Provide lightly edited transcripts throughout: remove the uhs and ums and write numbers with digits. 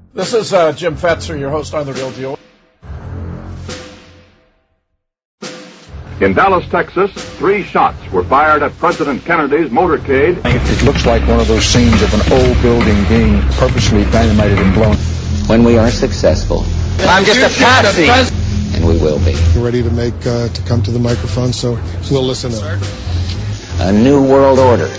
This is Jim Fetzer, your host on The Real Deal. In Dallas, Texas, 3 shots were fired at President Kennedy's motorcade. It looks like one of those scenes of an old building being purposely dynamited and blown. When we are successful, I'm just a patsy, and we will be. We're ready to come to the microphone, so we'll listen up. A new world order.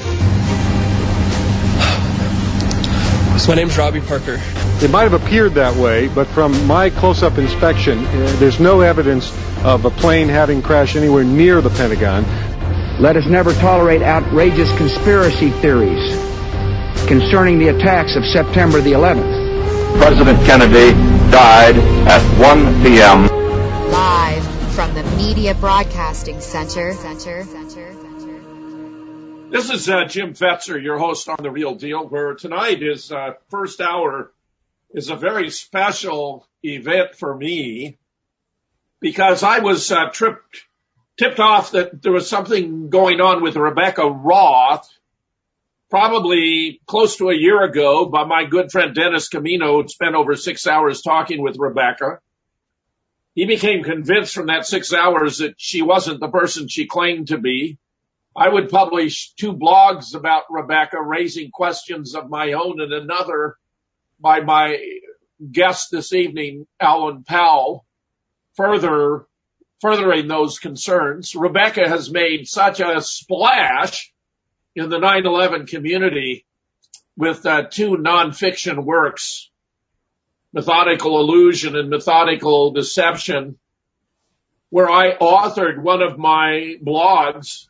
My name's Robbie Parker. It might have appeared that way, but from my close-up inspection, there's no evidence of a plane having crashed anywhere near the Pentagon. Let us never tolerate outrageous conspiracy theories concerning the attacks of September the 11th. President Kennedy died at 1 p.m. Live from the Media Broadcasting Center. This is Jim Fetzer, your host on The Real Deal, where tonight is first hour is a very special event for me because I was tipped off that there was something going on with Rebecca Roth probably close to a year ago by my good friend Dennis Camino, who'd spent over 6 hours talking with Rebecca. He became convinced from that 6 hours that she wasn't the person she claimed to be. I would publish 2 blogs about Rebecca, raising questions of my own, and another by my guest this evening, Alan Powell, furthering those concerns. Rebecca has made such a splash in the 9/11 community with 2 nonfiction works, Methodical Illusion and Methodical Deception, where I authored one of my blogs.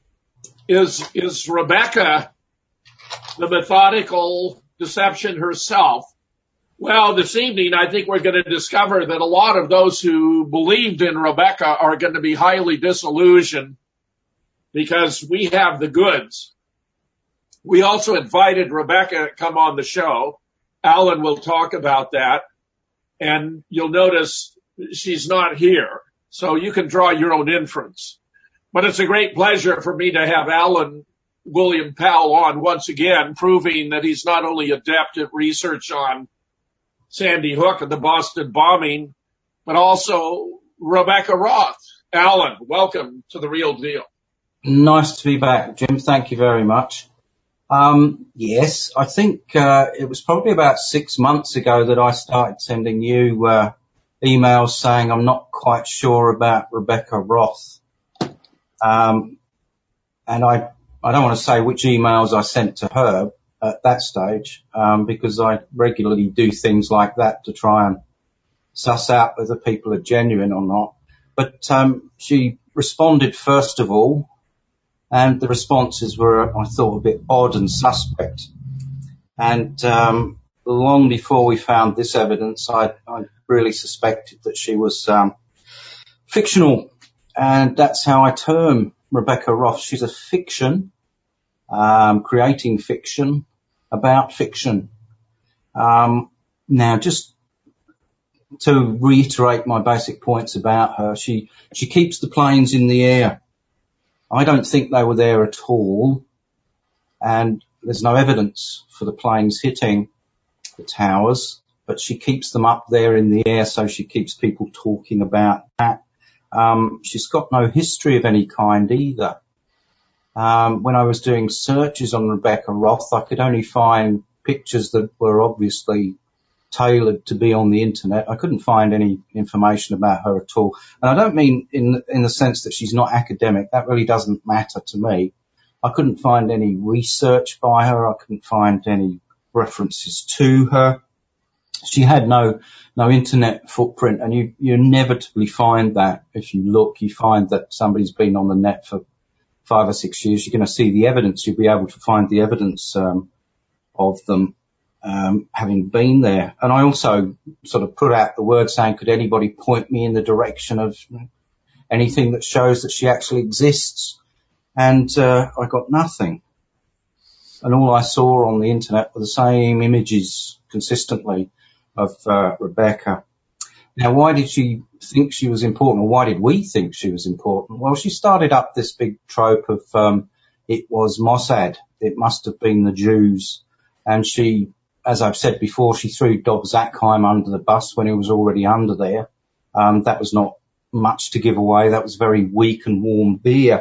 Is Rebecca the methodical deception herself? Well, this evening, I think we're going to discover that a lot of those who believed in Rebecca are going to be highly disillusioned because we have the goods. We also invited Rebecca to come on the show. Alan will talk about that. And you'll notice she's not here, so you can draw your own inference. But it's a great pleasure for me to have Alan William Powell on once again, proving that he's not only adept at research on Sandy Hook and the Boston bombing, but also Rebecca Roth. Alan, welcome to The Real Deal. Nice to be back, Jim. Thank you very much. Yes, I think it was probably about 6 months ago that I started sending you emails saying I'm not quite sure about Rebecca Roth. And I don't want to say which emails I sent to her at that stage, because I regularly do things like that to try and suss out whether people are genuine or not. But she responded first of all, and the responses were, I thought, a bit odd and suspect. And long before we found this evidence, I really suspected that she was fictional. And that's how I term Rebecca Roth. She's a fiction, creating fiction about fiction. Now, just to reiterate my basic points about her, she keeps the planes in the air. I don't think they were there at all, and there's no evidence for the planes hitting the towers, but she keeps them up there in the air, so she keeps people talking about that. She's got no history of any kind either. When I was doing searches on Rebecca Roth, I could only find pictures that were obviously tailored to be on the internet. I couldn't find any information about her at all. And I don't mean in the sense that she's not academic. That really doesn't matter to me. I couldn't find any research by her. I couldn't find any references to her. She had no internet footprint, and you inevitably find that if you look, you find that somebody's been on the net for 5 or 6 years. You're going to see the evidence. You'll be able to find the evidence of them having been there. And I also sort of put out the word saying, could anybody point me in the direction of anything that shows that she actually exists? And I got nothing. And all I saw on the internet were the same images consistently of Rebecca. Now, why did she think she was important, or why did we think she was important? Well, she started up this big trope of it was Mossad. It must have been the Jews. And she as I've said before, she threw Dob Zakheim under the bus when he was already under there. That was not much to give away. That was very weak and warm beer.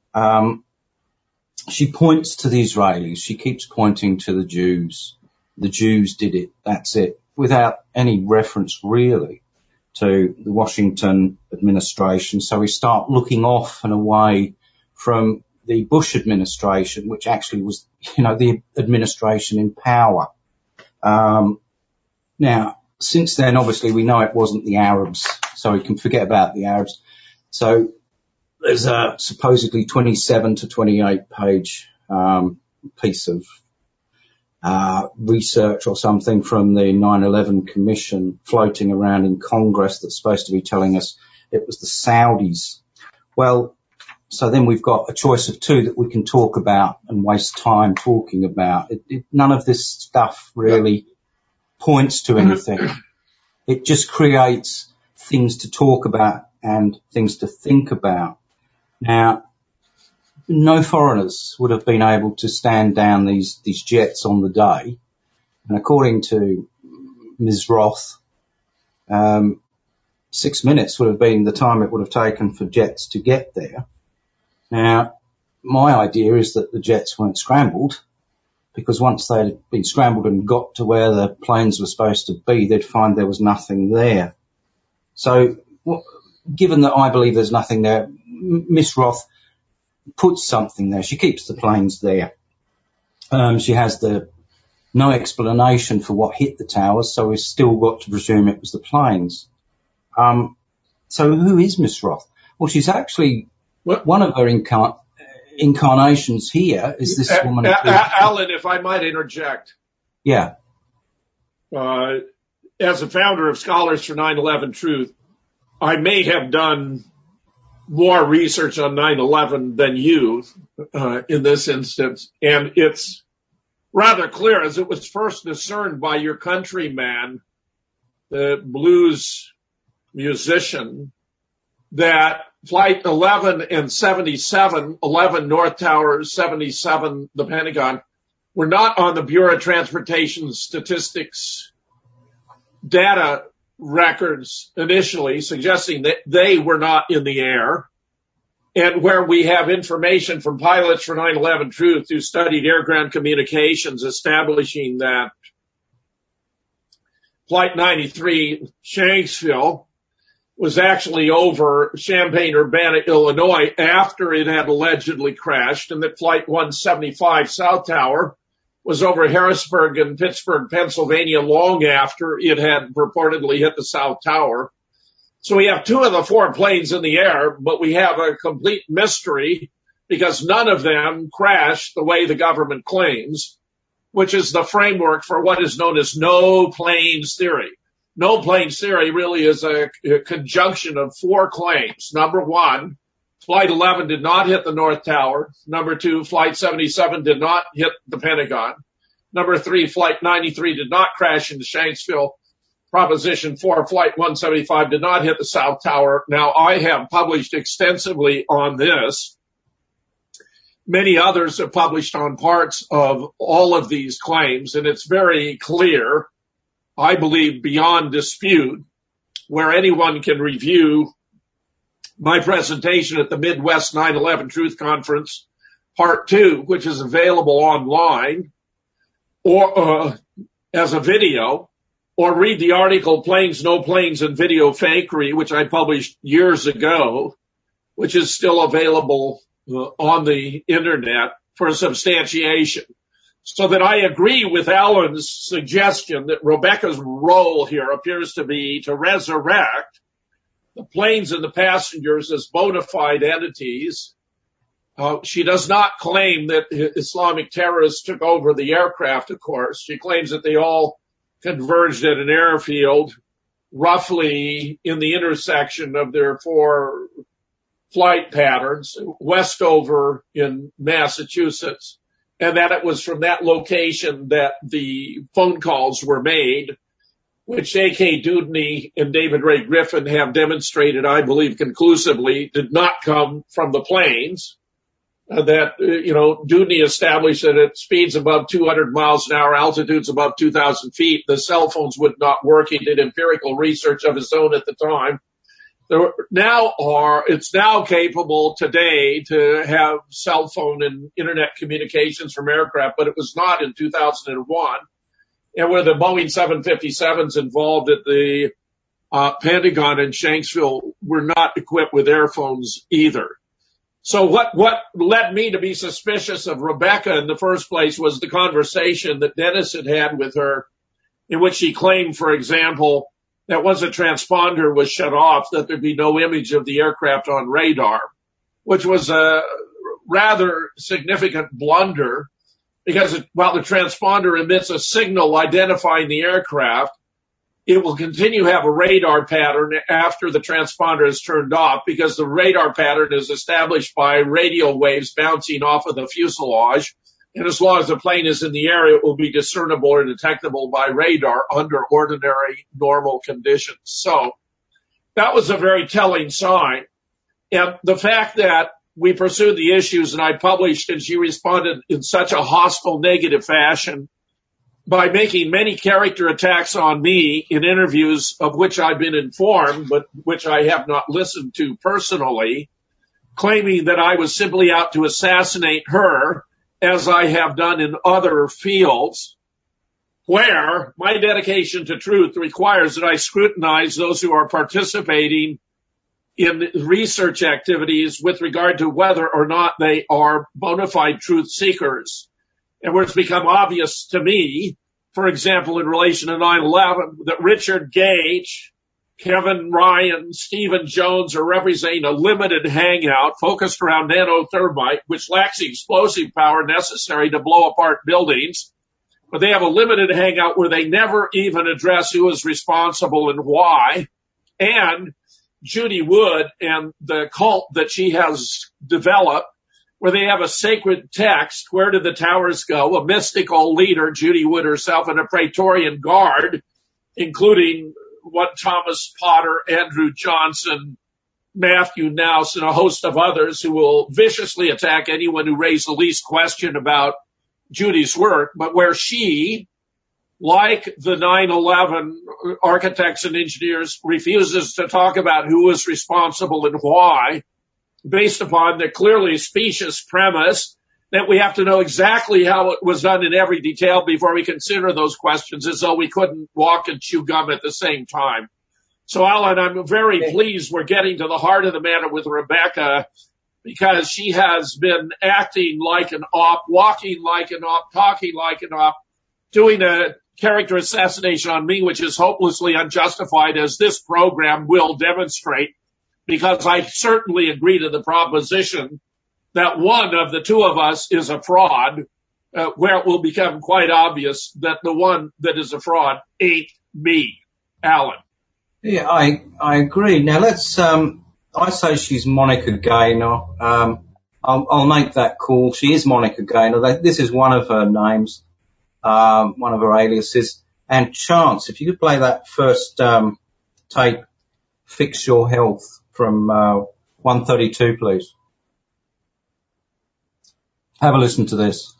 She points to the Israelis. She keeps pointing to the Jews. The Jews did it. That's it. Without any reference really to the Washington administration. So we start looking off and away from the Bush administration, which actually was, the administration in power. Now, since then, obviously, we know it wasn't the Arabs, so we can forget about the Arabs. So there's a supposedly 27 to 28 page piece of research or something from the 9/11 Commission floating around in Congress that's supposed to be telling us it was the Saudis. Well, so then we've got a choice of two that we can talk about and waste time talking about. None of this stuff really points to anything. It just creates things to talk about and things to think about. Now, no foreigners would have been able to stand down these jets on the day. And according to Ms. Roth, 6 minutes would have been the time it would have taken for jets to get there. Now, my idea is that the jets weren't scrambled, because once they'd been scrambled and got to where the planes were supposed to be, they'd find there was nothing there. So, given that I believe there's nothing there, Miss Roth puts something there. She keeps the planes there. She has no explanation for what hit the towers, so we've still got to presume it was the planes. So who is Miss Roth? Well, she's actually one of her incarnations here is this woman. Alan, if I might interject. Yeah. As a founder of Scholars for 9/11 Truth, I may have done more research on 9/11 than you in this instance, and it's rather clear, as it was first discerned by your countryman, the blues musician, that Flight 11 and 77, 11 North Tower, 77 the Pentagon, were not on the Bureau of Transportation Statistics data records initially, suggesting that they were not in the air. And where we have information from pilots for 9/11 Truth who studied air-ground communications, establishing that Flight 93, Shanksville, was actually over Champaign-Urbana, Illinois, after it had allegedly crashed, and that Flight 175, South Tower, was over Harrisburg and Pittsburgh, Pennsylvania, long after it had purportedly hit the South Tower. So we have two of the four planes in the air, but we have a complete mystery because none of them crashed the way the government claims, which is the framework for what is known as no planes theory. No planes theory really is a conjunction of four claims. Number one, Flight 11 did not hit the North Tower. Number two, Flight 77 did not hit the Pentagon. Number three, Flight 93 did not crash into Shanksville. Proposition 4, Flight 175 did not hit the South Tower. Now, I have published extensively on this. Many others have published on parts of all of these claims, and it's very clear, I believe, beyond dispute, where anyone can review my presentation at the Midwest 9/11 Truth Conference, Part 2, which is available online or as a video, or read the article Planes, No Planes, and Video Fakery, which I published years ago, which is still available on the internet for substantiation. So that I agree with Alan's suggestion that Rebecca's role here appears to be to resurrect the planes and the passengers as bona fide entities. She does not claim that Islamic terrorists took over the aircraft, of course. She claims that they all converged at an airfield roughly in the intersection of their four flight patterns, Westover in Massachusetts, and that it was from that location that the phone calls were made, which A.K. Dewdney and David Ray Griffin have demonstrated, I believe conclusively, did not come from the planes. that, Dewdney established that at speeds above 200 miles an hour, altitudes above 2,000 feet, the cell phones would not work. He did empirical research of his own at the time. It's now capable today to have cell phone and internet communications from aircraft, but it was not in 2001. And where the Boeing 757s involved at the Pentagon in Shanksville were not equipped with airphones either. So what led me to be suspicious of Rebecca in the first place was the conversation that Dennis had with her, in which she claimed, for example, that once a transponder was shut off, that there'd be no image of the aircraft on radar, which was a rather significant blunder, because while the transponder emits a signal identifying the aircraft, it will continue to have a radar pattern after the transponder is turned off, because the radar pattern is established by radio waves bouncing off of the fuselage. And as long as the plane is in the air, it will be discernible or detectable by radar under ordinary normal conditions. So that was a very telling sign. And the fact that we pursued the issues and I published and she responded in such a hostile, negative fashion by making many character attacks on me in interviews of which I've been informed, but which I have not listened to personally, claiming that I was simply out to assassinate her, as I have done in other fields, where my dedication to truth requires that I scrutinize those who are participating in research activities with regard to whether or not they are bona fide truth seekers. And where it's become obvious to me, for example, in relation to 9/11, that Richard Gage, Kevin Ryan, Stephen Jones are representing a limited hangout focused around nanothermite, which lacks the explosive power necessary to blow apart buildings. But they have a limited hangout where they never even address who is responsible and why. And Judy Wood and the cult that she has developed, where they have a sacred text, Where Did the Towers Go?, a mystical leader, Judy Wood herself, and a Praetorian Guard, including Thomas Potter, Andrew Johnson, Matthew Nouse, and a host of others who will viciously attack anyone who raised the least question about Judy's work, but where she, like the 9/11 architects and engineers, refuses to talk about who is responsible and why, based upon the clearly specious premise that we have to know exactly how it was done in every detail before we consider those questions, as though we couldn't walk and chew gum at the same time. So, Alan, I'm very pleased we're getting to the heart of the matter with Rebecca, because she has been acting like an op, walking like an op, talking like an op, doing a character assassination on me, which is hopelessly unjustified, as this program will demonstrate, because I certainly agree to the proposition that one of the two of us is a fraud, where it will become quite obvious that the one that is a fraud ain't me, Alan. Yeah, I agree. Now let's, I say she's Monica Gaynor. I'll make that call. She is Monica Gaynor. This is one of her names, one of her aliases. And Chance, if you could play that first, tape, Fix Your Health, from, 132, please. Have a listen to this.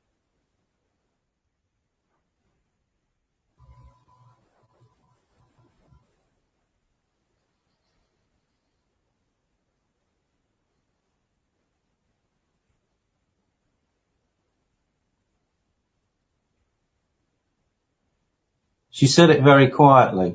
She said it very quietly.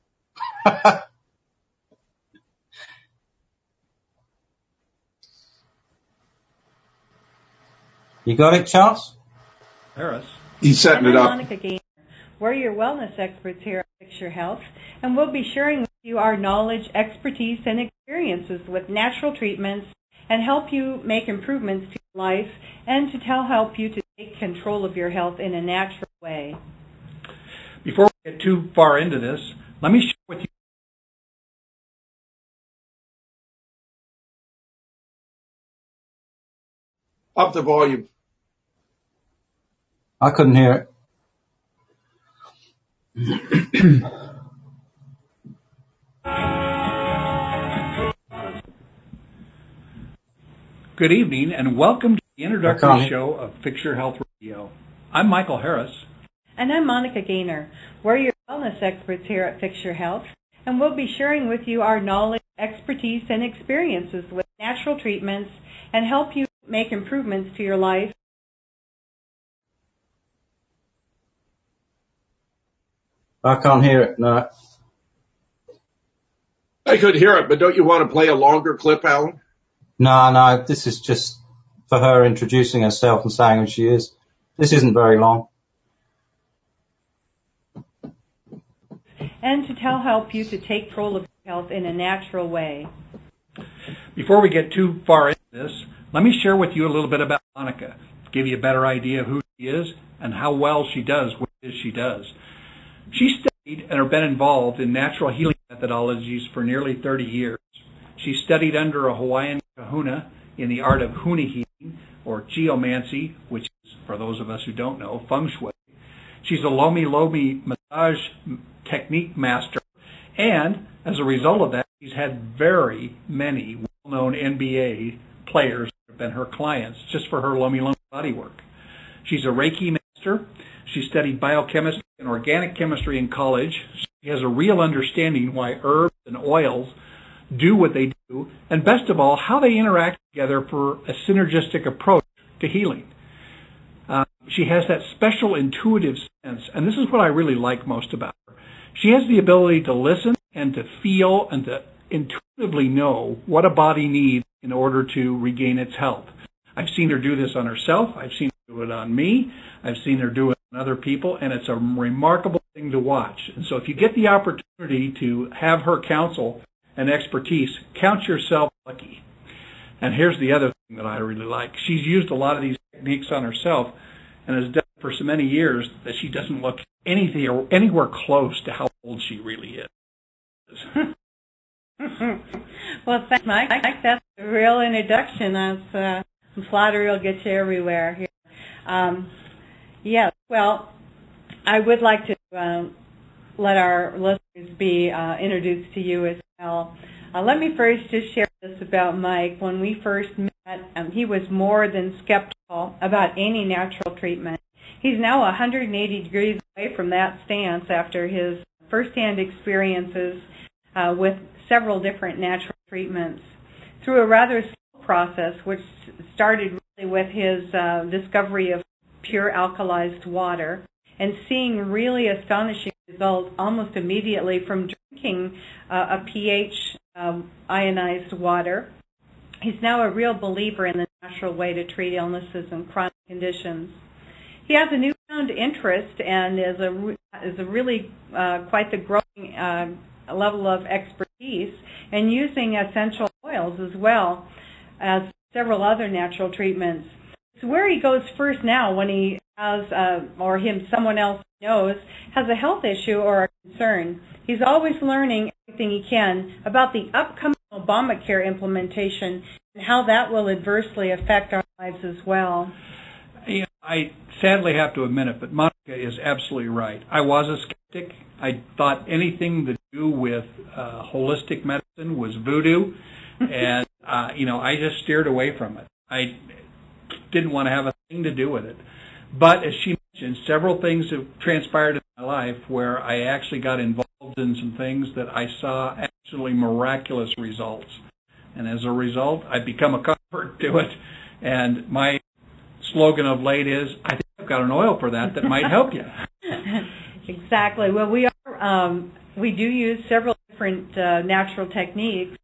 You got it, Charles? Harris. He's setting it up. Monica Gaynor. We're your wellness experts here at Fix Your Health, and we'll be sharing with you our knowledge, expertise, and experiences with natural treatments, and help you make improvements to your life, and to help you to take control of your health in a natural way. Before we get too far into this, let me share with you. Up the volume. I couldn't hear it. Good evening, and welcome to the introductory show of Fix Your Health Radio. I'm Michael Harris. And I'm Monica Gaynor. We're your wellness experts here at Fix Your Health, and we'll be sharing with you our knowledge, expertise, and experiences with natural treatments and help you make improvements to your life. I can't hear it, no. I could hear it, but don't you want to play a longer clip, Alan? No, this is just for her introducing herself and saying who she is. This isn't very long. And to help you to take control of your health in a natural way. Before we get too far into this, let me share with you a little bit about Monica, give you a better idea of who she is and how well she does what it is she does. She studied and has been involved in natural healing methodologies for nearly 30 years. She studied under a Hawaiian kahuna in the art of huna healing, or geomancy, which is, for those of us who don't know, feng shui. She's a Lomi Lomi massage technique master, and as a result of that, she's had very many well-known NBA players that have been her clients just for her Lomi Lomi body work. She's a Reiki master. She studied biochemistry and organic chemistry in college. She has a real understanding why herbs and oils do what they do, and best of all, how they interact together for a synergistic approach to healing. She has that special intuitive sense, and this is what I really like most about her. She has the ability to listen and to feel and to intuitively know what a body needs in order to regain its health. I've seen her do this on herself. I've seen her do it on me. I've seen her do it on other people, and it's a remarkable thing to watch. And so if you get the opportunity to have her counsel and expertise, count yourself lucky. And here's the other thing that I really like. She's used a lot of these techniques on herself and has done it for so many years that she doesn't look anything or anywhere close to how old she really is. Well, thanks, Mike. That's a real introduction. I'm flattered it'll get you everywhere here. Yes, well, I would like to let our listeners be introduced to you as well. Let me first just share this about Mike. When we first met, he was more than skeptical about any natural treatment. He's now 180 degrees away from that stance after his firsthand experiences with several different natural treatments. Through a rather slow process, which started really with his discovery of pure alkalized water and seeing really astonishing results almost immediately from drinking a pH ionized water. He's now a real believer in the natural way to treat illnesses and chronic conditions. He has a newfound interest and is a really quite the growing level of expertise in using essential oils as well as several other natural treatments. It's where he goes first now when he has, someone else knows, has a health issue or a concern. He's always learning everything he can about the upcoming Obamacare implementation and how that will adversely affect our lives as well. Yeah, I sadly have to admit it, but Monica is absolutely right. I was a skeptic. I thought anything to do with holistic medicine was voodoo, and I just steered away from it. I didn't want to have a thing to do with it. But as she mentioned, several things have transpired in my life where I actually got involved in some things that I saw absolutely miraculous results. And as a result, I've become a convert to it. And my slogan of late is, I think I've got an oil for that might help you. Exactly. Well, we do use several different natural techniques,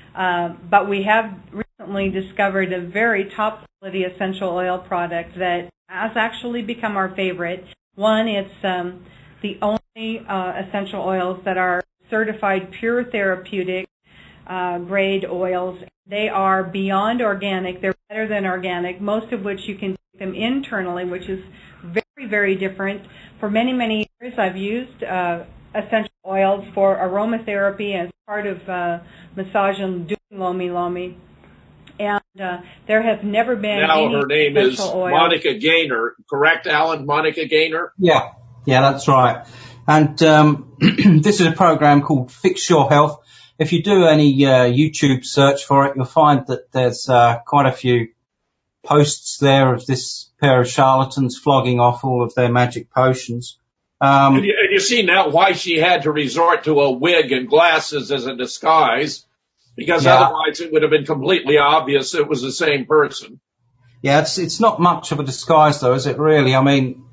but we have recently discovered a very top quality essential oil product that has actually become our favorite. One, it's the only essential oils that are certified pure therapeutic grade oils. They are beyond organic. They're better than organic, most of which you can take them internally, which is very, very different. For many, many years, I've used essential oils for aromatherapy as part of massage and doing Lomi Lomi. And there have never been any her name is oils. Monica Gaynor, correct, Alan? Monica Gaynor? Yeah, that's right. And this is a program called Fix Your Health. If you do any YouTube search for it, you'll find that there's quite a few posts there of this pair of charlatans flogging off all of their magic potions. And you see now why she had to resort to a wig and glasses as a disguise, because otherwise it would have been completely obvious it was the same person. Yeah, it's not much of a disguise, though, is it really? I mean,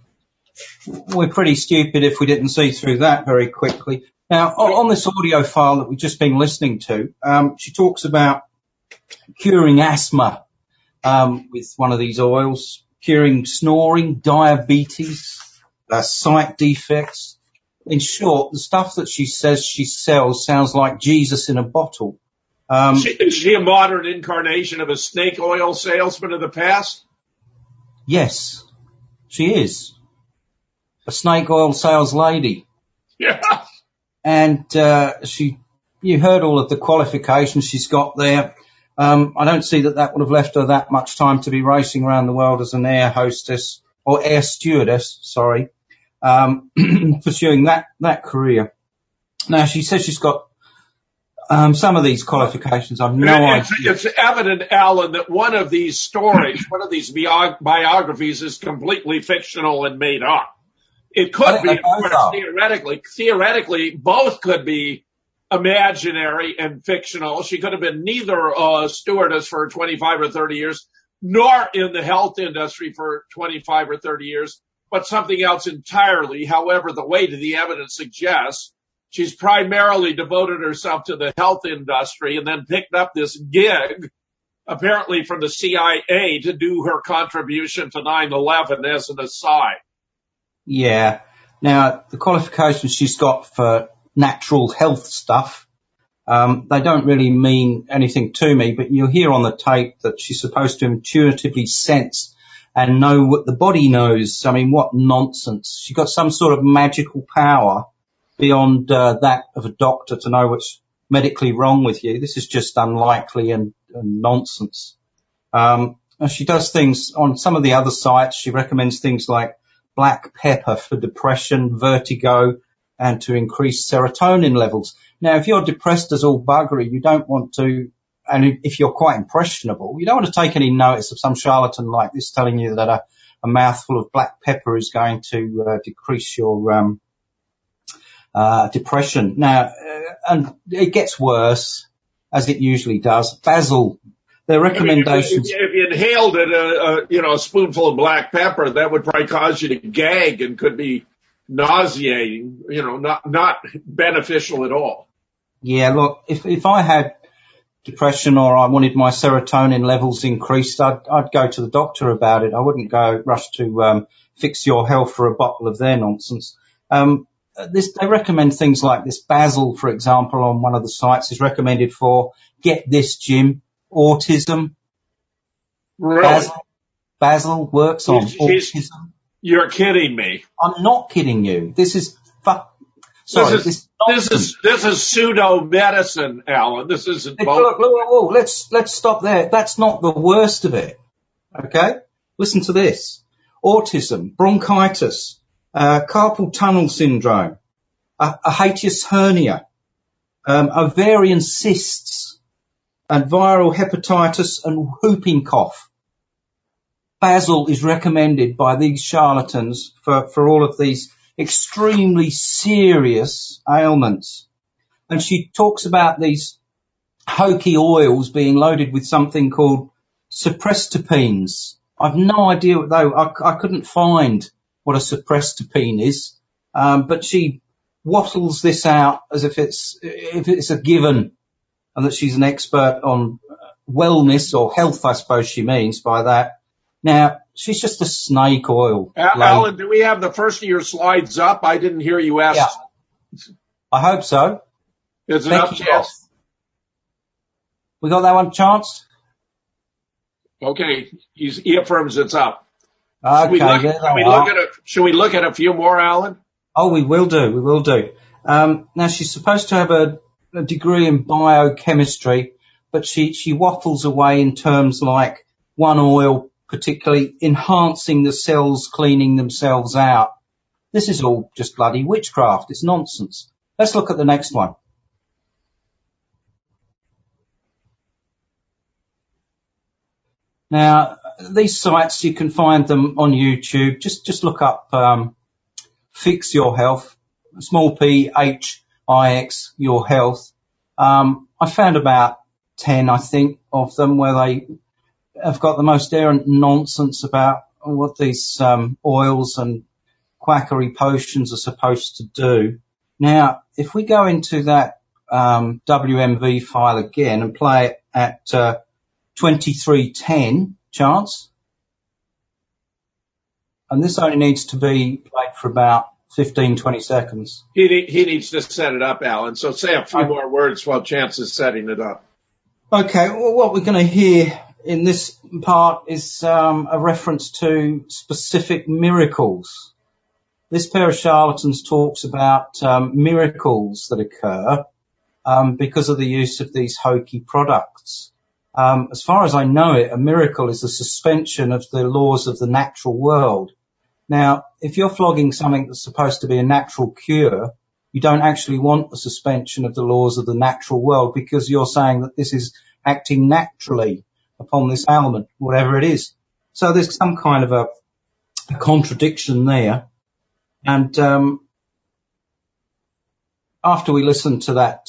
we're pretty stupid if we didn't see through that very quickly. Now, on this audio file that we've just been listening to, she talks about curing asthma with one of these oils, curing snoring, diabetes, sight defects. In short, the stuff that she says she sells sounds like Jesus in a bottle. Is she a modern incarnation of a snake oil salesman of the past? Yes, she is. A snake oil sales lady. Yeah. And you heard all of the qualifications she's got there. I don't see that would have left her that much time to be racing around the world as an air hostess, or air stewardess, sorry, pursuing that career. Now, she says she's got some of these qualifications. I've no idea. It's evident, Alan, that one of these stories, one of these biographies is completely fictional and made up. It could be, of course, theoretically, both could be imaginary and fictional. She could have been neither a stewardess for 25 or 30 years, nor in the health industry for 25 or 30 years, but something else entirely. However, the weight of the evidence suggests she's primarily devoted herself to the health industry and then picked up this gig, apparently from the CIA, to do her contribution to 9/11 as an aside. Yeah. Now, the qualifications she's got for natural health stuff, they don't really mean anything to me, but you'll hear on the tape that she's supposed to intuitively sense and know what the body knows. I mean, what nonsense. She's got some sort of magical power beyond that of a doctor to know what's medically wrong with you. This is just unlikely and nonsense. She does things on some of the other sites. She recommends things like black pepper for depression, vertigo, and to increase serotonin levels. Now, if you're depressed as all buggery, you don't want to, and if you're quite impressionable, you don't want to take any notice of some charlatan like this telling you that a mouthful of black pepper is going to decrease your depression. Now, and it gets worse, as it usually does. Basil, their recommendations. If you inhaled it, a spoonful of black pepper, that would probably cause you to gag and could be nauseating, not beneficial at all. Yeah, look, if I had depression or I wanted my serotonin levels increased, I'd go to the doctor about it. I wouldn't go rush to fix your health for a bottle of their nonsense. They recommend things like this. Basil, for example, on one of the sites is recommended for, get this, Jim, autism. Really? Basil works on autism. You're kidding me. I'm not kidding you. This is this is pseudo medicine, Alan. This isn't. Look, let's stop there. That's not the worst of it. Okay, listen to this: autism, bronchitis, carpal tunnel syndrome, a hiatus hernia, ovarian cysts, and viral hepatitis and whooping cough. Basil is recommended by these charlatans for all of these extremely serious ailments. And she talks about these hokey oils being loaded with something called suppressiterpenes. I've no idea what they were. I couldn't find what a suppressiterpene is, but she wattles this out as if it's a given and that she's an expert on wellness or health, I suppose she means by that. Now, she's just a snake oil. Alan, do we have the first of your slides up? I didn't hear you ask. Yeah. I hope so. Is it up, Chance? We got that one, Chance? Okay. He affirms it's up. Okay. Should we look at a few more, Alan? Oh, we will do. Now, she's supposed to have a degree in biochemistry, but she waffles away in terms like one oil particularly enhancing the cells, cleaning themselves out. This is all just bloody witchcraft. It's nonsense. Let's look at the next one. Now, these sites, you can find them on YouTube. Just look up Fix Your Health, small p, H-I-X, Your Health. I found about 10, I think, of them where they have got the most errant nonsense about what these oils and quackery potions are supposed to do. Now, if we go into that WMV file again and play it at 2310, Chance, and this only needs to be played for about 15, 20 seconds. He needs to set it up, Alan. So say a few more words while Chance is setting it up. Okay, well, what we're going to hear in this part is a reference to specific miracles. This pair of charlatans talks about miracles that occur because of the use of these hokey products. As far as I know it, a miracle is a suspension of the laws of the natural world. Now, if you're flogging something that's supposed to be a natural cure, you don't actually want a suspension of the laws of the natural world because you're saying that this is acting naturally upon this ailment, whatever it is. So there's some kind of a contradiction there. And after we listen to that,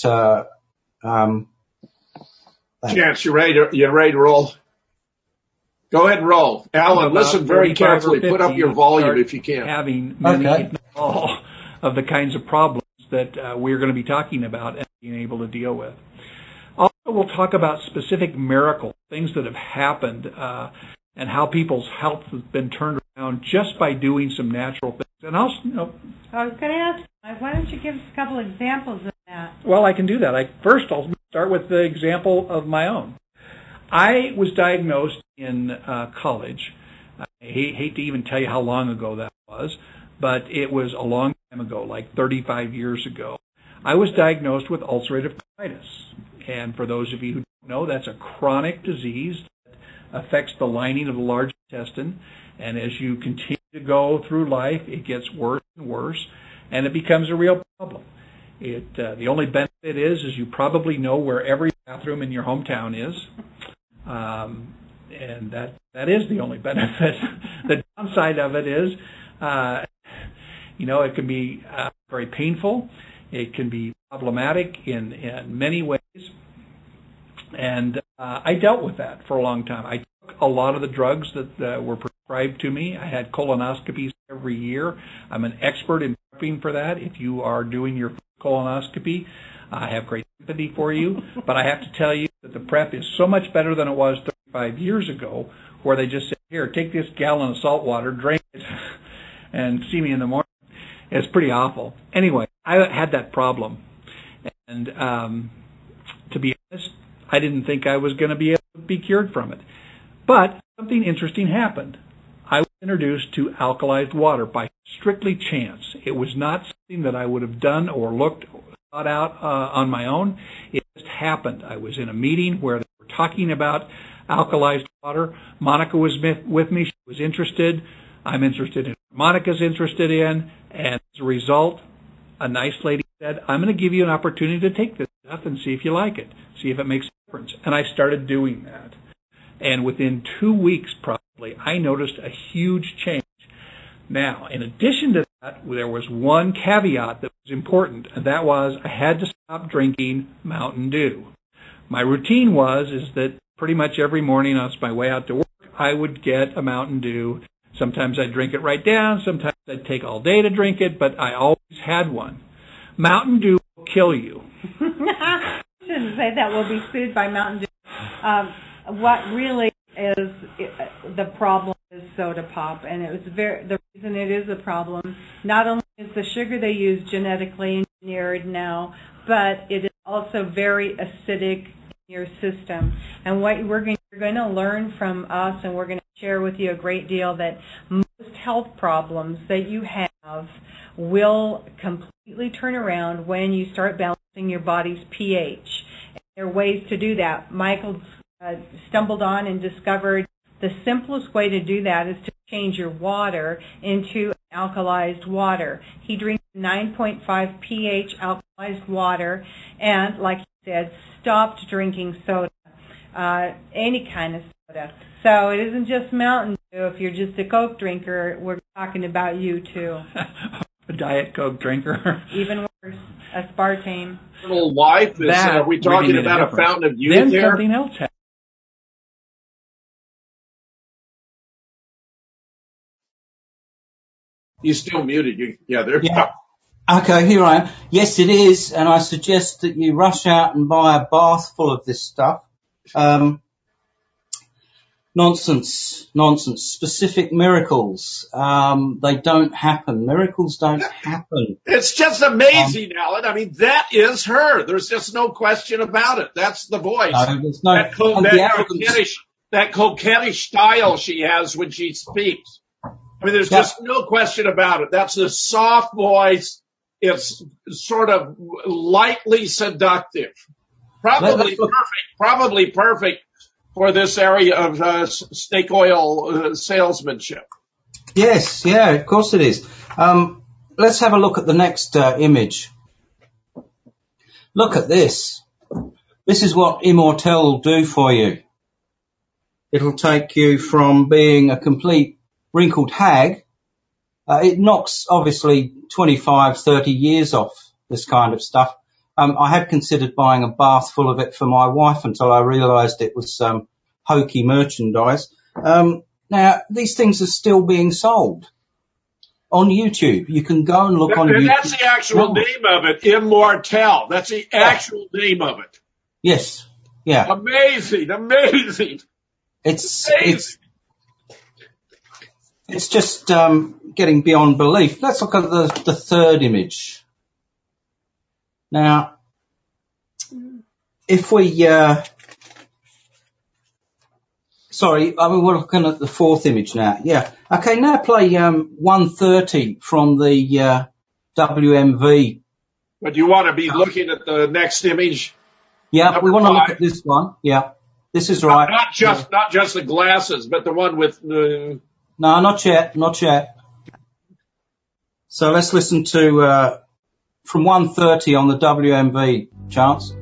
Chance, you ready to roll? Go ahead and roll. Alan, listen very carefully. Put up your volume if you can. Having many, if not all, of the kinds of problems that we're going to be talking about and being able to deal with. Also, we'll talk about specific miracles, things that have happened, and how people's health has been turned around just by doing some natural things. And also, I was going to ask, why don't you give us a couple examples of that? Well, I can do that. First, I'll start with the example of my own. I was diagnosed in college. I hate to even tell you how long ago that was, but it was a long time ago, like 35 years ago. I was diagnosed with ulcerative colitis. And for those of you who don't know, that's a chronic disease that affects the lining of the large intestine. And as you continue to go through life, it gets worse and worse, and it becomes a real problem. The only benefit is you probably know where every bathroom in your hometown is. And that is the only benefit. The downside of it is, it can be very painful. It can be problematic in many ways. And I dealt with that for a long time. I took a lot of the drugs that were prescribed to me. I had colonoscopies every year. I'm an expert in prepping for that. If you are doing your colonoscopy, I have great sympathy for you. But I have to tell you that the prep is so much better than it was 35 years ago, where they just said, here, take this gallon of salt water, drink it, and see me in the morning. It's pretty awful. Anyway, I had that problem. And to be honest, I didn't think I was going to be able to be cured from it. But something interesting happened. I was introduced to alkalized water by strictly chance. It was not something that I would have done or thought out on my own. It just happened. I was in a meeting where they were talking about alkalized water. Monica was with me. She was interested. I'm interested in what Monica's interested in. And as a result, a nice lady said, I'm going to give you an opportunity to take this stuff and see if you like it, see if it makes a difference. And I started doing that. And within 2 weeks, probably, I noticed a huge change. Now, in addition to that, there was one caveat that was important, and that was I had to stop drinking Mountain Dew. My routine is that pretty much every morning on my way out to work, I would get a Mountain Dew. Sometimes I'd drink it right down. Sometimes I'd take all day to drink it, but I always had one. Mountain Dew will kill you. I shouldn't say that. We'll be sued by Mountain Dew. What really is the problem is soda pop, and the reason it is a problem. Not only is the sugar they use genetically engineered now, but it is also very acidic in your system. And what you're going to learn from us, and we're going to share with you a great deal, that most health problems that you have will completely turn around when you start balancing your body's pH. And there are ways to do that. Michael stumbled on and discovered the simplest way to do that is to change your water into alkalized water. He drinks 9.5 pH alkalized water and, like he said, stopped drinking soda, any kind of soda. So it isn't just Mountain Dew. If you're just a Coke drinker, we're talking about you too. A Diet Coke drinker. Even worse, aspartame. Little wife, are we talking really about a fountain of youth then here? Something else happened. You still muted. There. Yeah. Okay, here I am. Yes, it is, and I suggest that you rush out and buy a bath full of this stuff. Nonsense. Specific miracles. They don't happen. Miracles don't happen. It's just amazing, Alan. I mean, that is her. There's just no question about it. That's the voice. That coquettish style she has when she speaks. I mean, there's just no question about it. That's a soft voice. It's sort of lightly seductive. Probably perfect for this area of snake oil salesmanship. Yes, yeah, of course it is. Let's have a look at the next image. Look at this. This is what Immortelle will do for you. It'll take you from being a complete wrinkled hag. It knocks, obviously, 25, 30 years off this kind of stuff. I had considered buying a bath full of it for my wife until I realised it was hokey merchandise. Now, these things are still being sold on YouTube. You can go and look on YouTube. That's the actual name of it, Immortelle. That's the actual name of it. Yes, yeah. Amazing. It's just getting beyond belief. Let's look at the third image. Now, if we, we're looking at the fourth image now. Yeah. Okay, now play 130 from the WMV. But you want to be looking at the next image? Yeah, we want to look at this one. Yeah, this is right. Not just the glasses, but the one with the... No, not yet. So let's listen to from 130 on the WMV, Chance.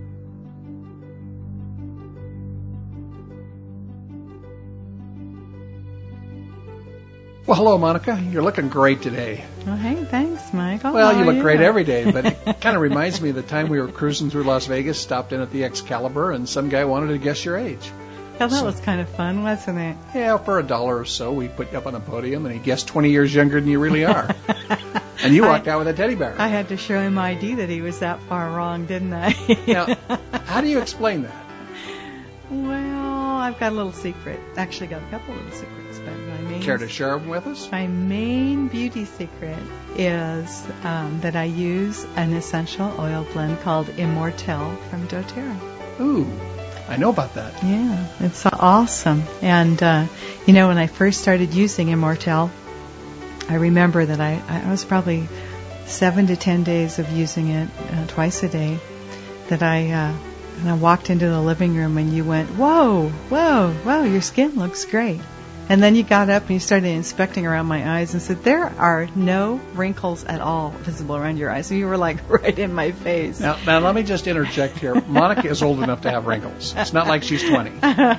Well, hello, Monica. You're looking great today. Oh, hey, thanks, Michael. Well, you look great every day, but it kind of reminds me of the time we were cruising through Las Vegas, stopped in at the Excalibur, and some guy wanted to guess your age. Yeah, that was kind of fun, wasn't it? Yeah, for $1 or so, we put you up on a podium, and he guessed 20 years younger than you really are. And you walked out with a teddy bear. I had to show him ID that he was that far wrong, didn't I? Now, how do you explain that? Well, I've got a little secret. Actually, got a couple little secrets, but my main... Care to share them with us? My main beauty secret is that I use an essential oil blend called Immortelle from doTERRA. Ooh. I know about that. Yeah, it's awesome. And, when I first started using Immortelle, I remember that I was probably 7 to 10 days of using it twice a day, that I walked into the living room and you went, whoa, your skin looks great. And then you got up and you started inspecting around my eyes and said, there are no wrinkles at all visible around your eyes. So you were like right in my face. Now let me just interject here. Monica is old enough to have wrinkles. It's not like she's 20.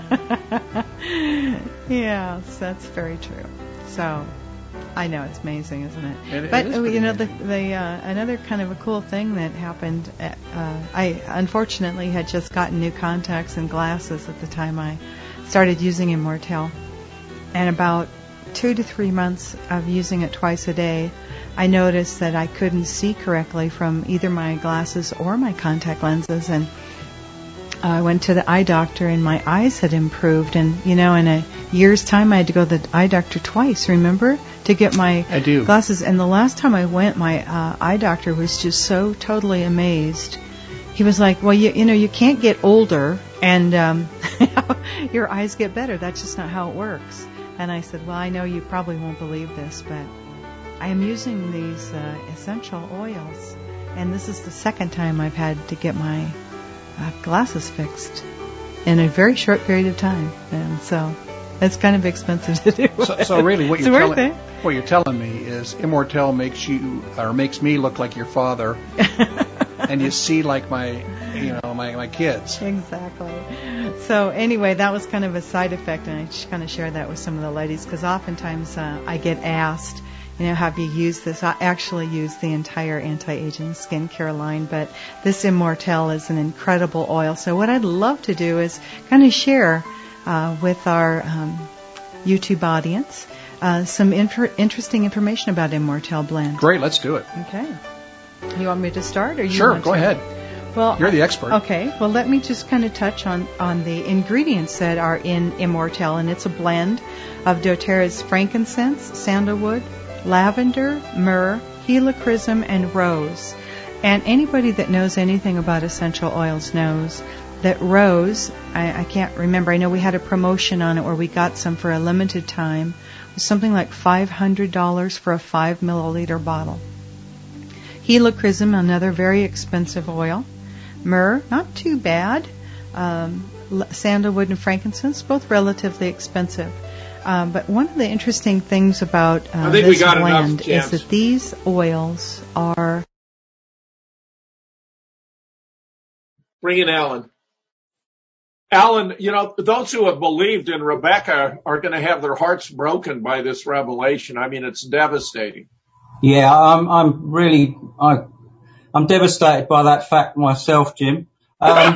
Yes, that's very true. So I know it's amazing, isn't it? But another kind of a cool thing that happened. I unfortunately had just gotten new contacts and glasses at the time I started using Immortelle. And about 2 to 3 months of using it twice a day, I noticed that I couldn't see correctly from either my glasses or my contact lenses. And I went to the eye doctor, and my eyes had improved. And, in a year's time, I had to go to the eye doctor twice, remember, to get my glasses. And the last time I went, my eye doctor was just so totally amazed. He was like, well, you can't get older and your eyes get better. That's just not how it works. And I said, well, I know you probably won't believe this, but I am using these essential oils, and this is the second time I've had to get my glasses fixed in a very short period of time. And so it's kind of expensive to do. So really what you're telling me is Immortelle makes me look like your father. and you see like my kids. Exactly. So anyway, that was kind of a side effect, and I just kind of share that with some of the ladies because oftentimes I get asked, have you used this? I actually use the entire anti-aging skincare line, but this Immortelle is an incredible oil. So what I'd love to do is kind of share with our YouTube audience some interesting information about Immortelle blend. Great, let's do it. Okay. You want me to start, or you Sure, want go to? ahead. Well, you're the expert. Okay. Well, let me just kind of touch on the ingredients that are in Immortelle, and it's a blend of doTERRA's frankincense, sandalwood, lavender, myrrh, helichrysum, and rose. And anybody that knows anything about essential oils knows that rose, I can't remember, I know we had a promotion on it where we got some for a limited time. It was something like $500 for a 5 milliliter bottle. Helichrysum, another very expensive oil. Myrrh, not too bad. Sandalwood and frankincense, both relatively expensive. But one of the interesting things about this blend is that these oils are... Bring in Alan. Alan, those who have believed in Rebecca are going to have their hearts broken by this revelation. I mean, it's devastating. Yeah, I'm devastated by that fact myself, Jim. No,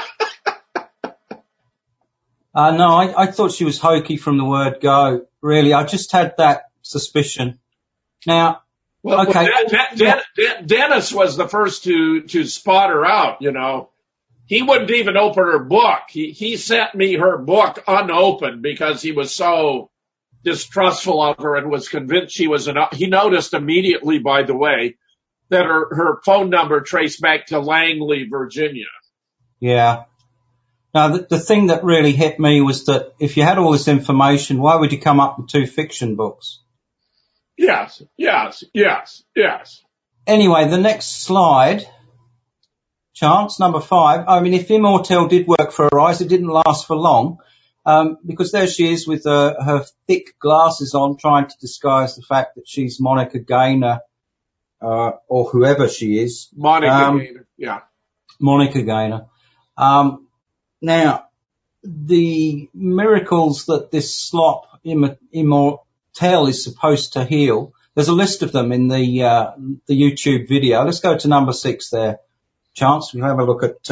I thought she was hokey from the word go. Really, I just had that suspicion. Now, okay. Dennis was the first to spot her out. He wouldn't even open her book. He sent me her book unopened because he was so distrustful of her and was convinced she was he noticed immediately, by the way, that her phone number traced back to Langley, Virginia. Yeah. Now, the thing that really hit me was that if you had all this information, why would you come up with 2 fiction books? Yes. Anyway, the next slide, Chance, number 5. I mean, if Immortelle did work for her eyes, it didn't last for long, because there she is with her thick glasses on, trying to disguise the fact that she's Monica Gaynor, or whoever she is. Monica Gaynor, yeah. Monica Gaynor. Now, the miracles that this slop Immortelle is supposed to heal, there's a list of them in the YouTube video. Let's go to number 6 there, Chance. We'll have a look at,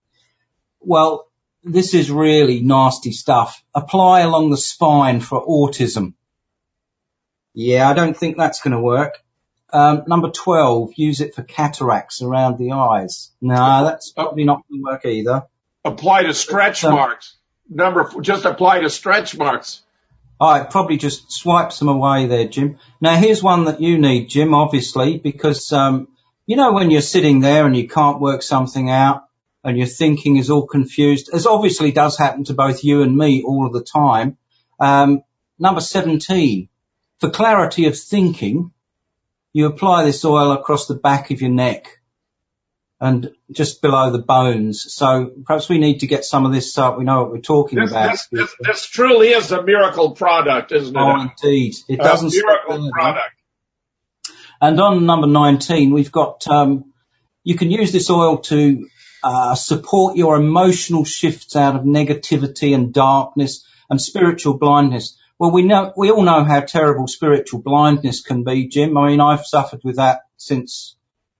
this is really nasty stuff. Apply along the spine for autism. Yeah, I don't think that's going to work. Number 12, use it for cataracts around the eyes. No, that's probably not going to work either. Apply to stretch marks. Just apply to stretch marks. All right, probably just swipe some away there, Jim. Now, here's one that you need, Jim, obviously, because, when you're sitting there and you can't work something out and your thinking is all confused, as obviously does happen to both you and me all of the time. Number 17, for clarity of thinking, you apply this oil across the back of your neck and just below the bones. So perhaps we need to get some of this up. We know what we're talking about. This truly is a miracle product, isn't it? Oh, indeed. It doesn't. A miracle product. And on number 19, we've got, you can use this oil to support your emotional shifts out of negativity and darkness and spiritual blindness. Well, we all know how terrible spiritual blindness can be, Jim. I mean, I've suffered with that since,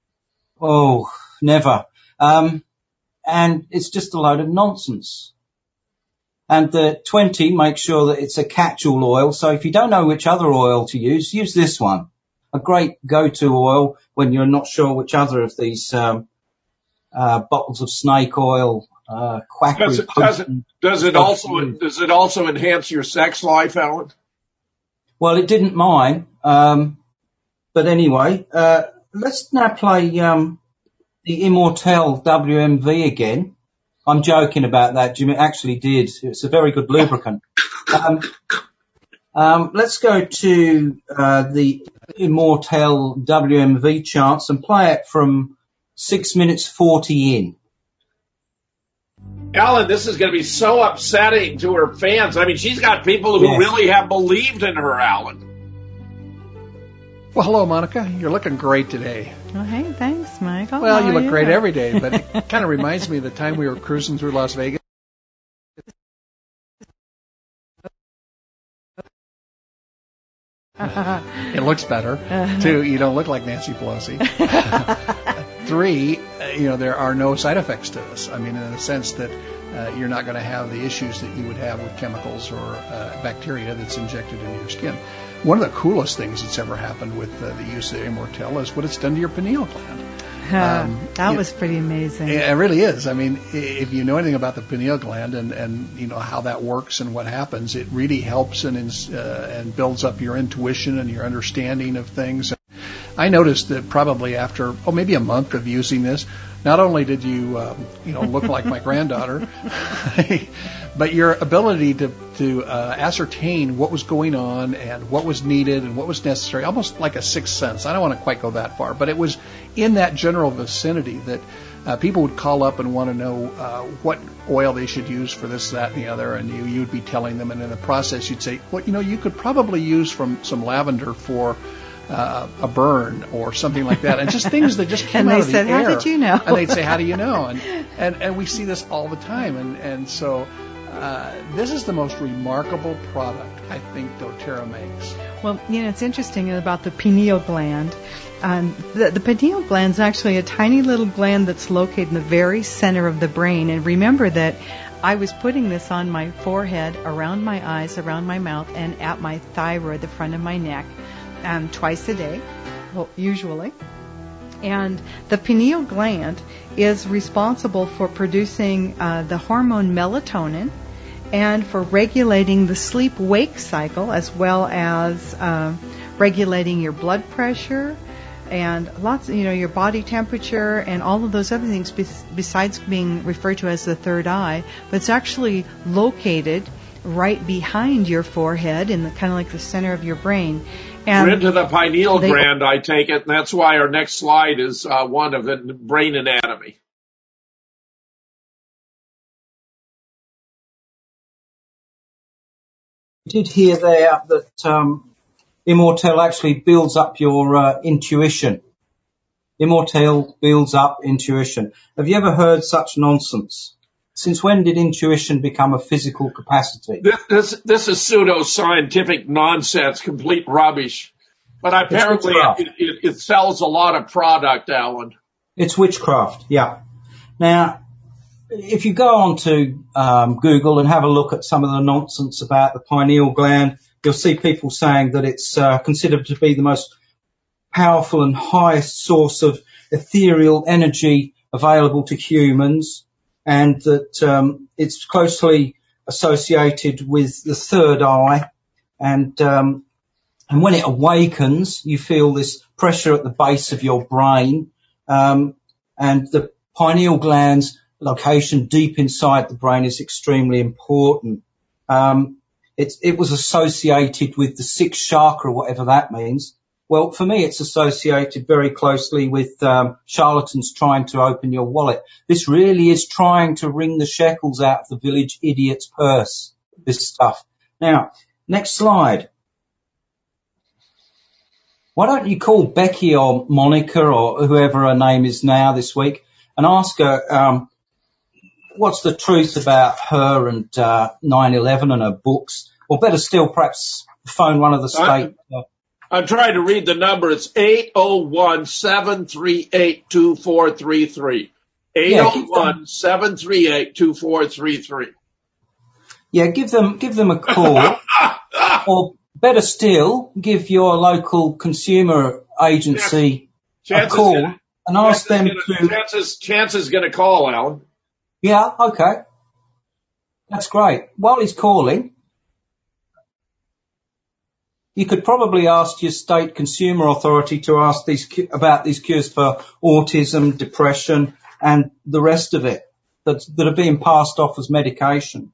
never. And it's just a load of nonsense. And the 20, make sure that it's a catch-all oil. So if you don't know which other oil to use this one. A great go-to oil when you're not sure which other of these bottles of snake oil, quackery. Does it also enhance your sex life, Alan? Well, it didn't mine. But anyway, let's now play the Immortelle WMV again. I'm joking about that, Jim. It actually did. It's a very good lubricant. Let's go to the Immortelle WMV Chance and play it from 6 minutes 40 in. Alan, this is going to be so upsetting to her fans. I mean, she's got people who really have believed in her, Alan. Well, hello, Monica. You're looking great today. Oh, hey, thanks, Michael. Well, you look great every day, but it kind of reminds me of the time we were cruising through Las Vegas. It looks better. 2, you don't look like Nancy Pelosi. 3, there are no side effects to this. I mean, in the sense that you're not going to have the issues that you would have with chemicals or bacteria that's injected into your skin. One of the coolest things that's ever happened with the use of Immortel is what it's done to your pineal gland. That was pretty amazing. It really is. I mean, if you know anything about the pineal gland and you know how that works and what happens, it really helps and builds up your intuition and your understanding of things. I noticed that probably after maybe a month of using this, not only did you look like my granddaughter, but your ability to ascertain what was going on and what was needed and what was necessary, almost like a sixth sense. I don't want to quite go that far, but it was in that general vicinity that people would call up and want to know what oil they should use for this, that, and the other, and you'd be telling them, and in the process you'd say, well, you could probably use from some lavender for a burn or something like that, and just things that just came out of the air. And they said, how did you know? And they'd say, how do you know? And we see this all the time, and so this is the most remarkable product I think doTERRA makes. Well, it's interesting about the pineal gland. The pineal gland is actually a tiny little gland that's located in the very center of the brain. And remember that I was putting this on my forehead, around my eyes, around my mouth, and at my thyroid, the front of my neck, twice a day, usually. And the pineal gland is responsible for producing the hormone melatonin and for regulating the sleep-wake cycle, as well as regulating your blood pressure and lots, your body temperature and all of those other things besides being referred to as the third eye. But it's actually located right behind your forehead in the kind of like the center of your brain. And we're into the pineal gland, I take it, and that's why our next slide is one of the brain anatomy. I did hear there that Immortel actually builds up your intuition. Immortel builds up intuition. Have you ever heard such nonsense? Since when did intuition become a physical capacity? This is pseudo-scientific nonsense, complete rubbish. But apparently it sells a lot of product, Alan. It's witchcraft, yeah. Now, if you go on to Google and have a look at some of the nonsense about the pineal gland, you'll see people saying that it's considered to be the most powerful and highest source of ethereal energy available to humans, and that it's closely associated with the third eye, and when it awakens, you feel this pressure at the base of your brain, and the pineal gland's location deep inside the brain is extremely important. It was associated with the sixth chakra, whatever that means. Well, for me, it's associated very closely with charlatans trying to open your wallet. This really is trying to wring the shekels out of the village idiot's purse, this stuff. Now, next slide. Why don't you call Becky or Monica or whoever her name is now this week and ask her what's the truth about her and 9/11 and her books? Or better still, perhaps phone one of the state... I'm trying to read the number. It's 801-738-2433. 801-738-2433. Yeah, give them a call. Or better still, give your local consumer agency a call and ask them to... Chance is going to call, Alan. Yeah, okay. That's great. While he's calling, you could probably ask your state consumer authority to ask about these cures for autism, depression, and the rest of it that are being passed off as medication.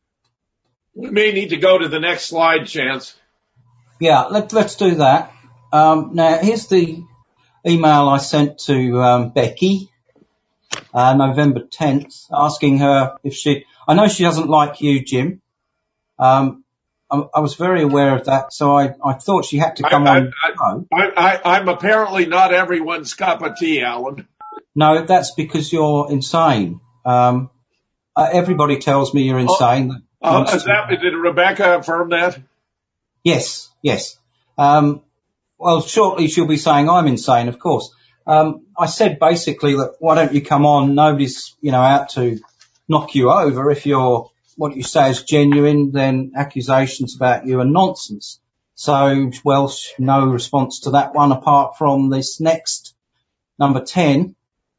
We may need to go to the next slide, Chance. Yeah, let's do that. Now, here's the email I sent to Becky, November 10th, asking her if I know she doesn't like you, Jim. I was very aware of that, so I thought she had to come on. I'm apparently not everyone's cup of tea, Alan. No, that's because you're insane. Everybody tells me you're insane. Did Rebecca affirm that? Yes. Well, shortly she'll be saying I'm insane, of course. I said basically that why don't you come on? Nobody's, out to knock you over. If what you say is genuine, then accusations about you are nonsense. So, no response to that one apart from this next, number 10.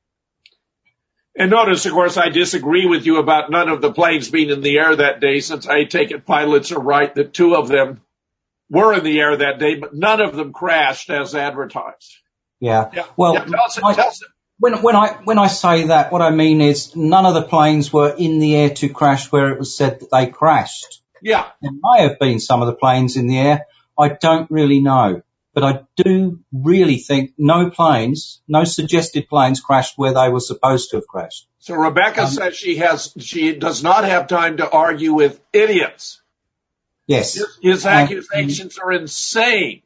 And notice, of course, I disagree with you about none of the planes being in the air that day, since I take it pilots are right that 2 of them were in the air that day, but none of them crashed as advertised. Yeah. Well, when I say that, what I mean is none of the planes were in the air to crash where it was said that they crashed. Yeah. There may have been some of the planes in the air. I don't really know. But I do really think no suggested planes crashed where they were supposed to have crashed. So Rebecca says she does not have time to argue with idiots. Yes. His accusations are insane.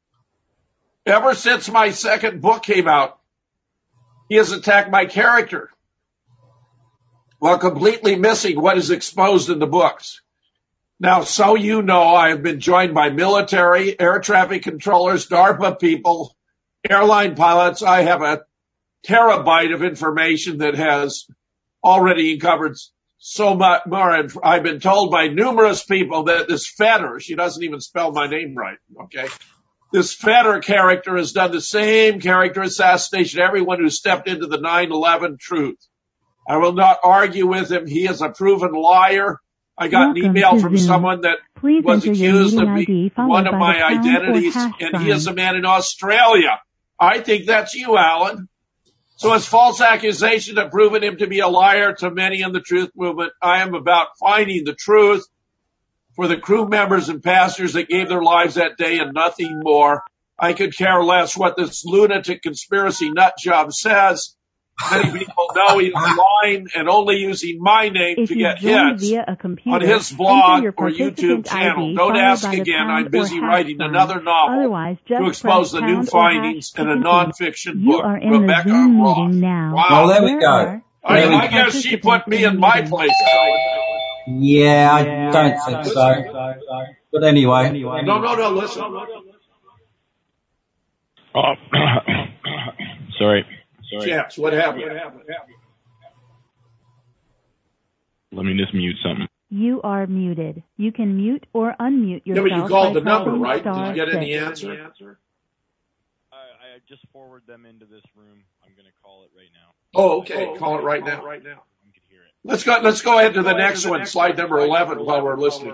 Ever since my second book came out, he has attacked my character while completely missing what is exposed in the books. Now, so I have been joined by military, air traffic controllers, DARPA people, airline pilots. I have a terabyte of information that has already uncovered so much more. And I've been told by numerous people that this Fetter, she doesn't even spell my name right, okay? This Fetter character has done the same character assassination to everyone who stepped into the 9/11 truth. I will not argue with him. He is a proven liar. I got an email from someone that was accused of being one of my identities, and he is a man in Australia. I think that's you, Alan. So his false accusation have proven him to be a liar to many in the truth movement. I am about finding the truth for the crew members and passengers that gave their lives that day and nothing more. I could care less what this lunatic conspiracy nut job says. Many people know he's lying and only using my name to get hits on his blog or YouTube channel. Don't ask again. I'm busy writing another novel to expose the new findings in a nonfiction book. Rebecca Roth. Wow. Well, there we go. I guess she put me in my place. Yeah, I don't think so. But anyway. No, listen. Oh, sorry. Chaps, what happened? Let me just mute something. You are muted. You can mute or unmute yourself. Yeah, but you called the number, right? Did you get any answer? I just forward them into this room. I'm going to call it right now. Oh, okay. Call it right now. Let's go ahead to the next one, slide number 11, while we're listening.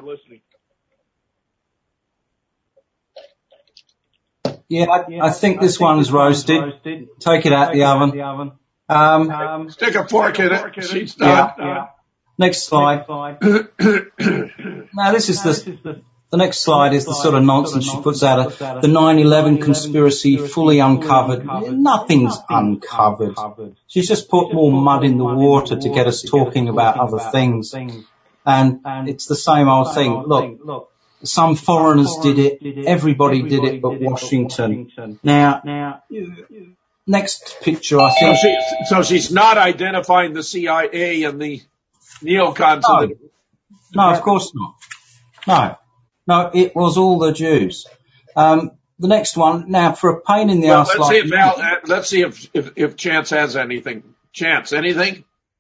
Yeah, I think this one's roasted. Take it out the oven. Stick a fork in it. She's done. Yeah. Next slide. Now this is the next slide is the sort of nonsense she puts out. The 9/11 conspiracy fully uncovered. Nothing's uncovered. She's just put more mud in the water to get us talking about other things. And it's the same old thing. Look. Some foreigners did it. Everybody did it but Washington. Now, next picture, I think. So she's not identifying the CIA and the neocons. No, of course not. No, it was all the Jews. The next one, now for a pain in the ass. Let's see if Chance has anything. Chance, anything?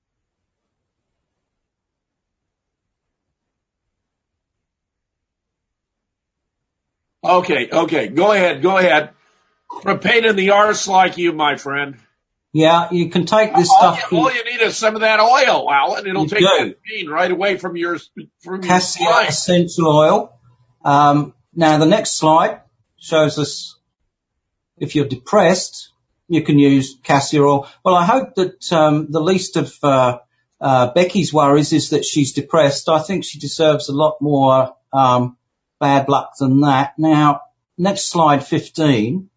Okay. Go ahead. For a pain in the arse like you, my friend. Yeah, you can take this stuff. All you need is some of that oil, Alan. It'll take that pain right away from your cassia essential oil. Now the next slide shows us if you're depressed, you can use cassia oil. Well, I hope that the least of Becky's worries is that she's depressed. I think she deserves a lot more bad luck than that. Now, next slide 15.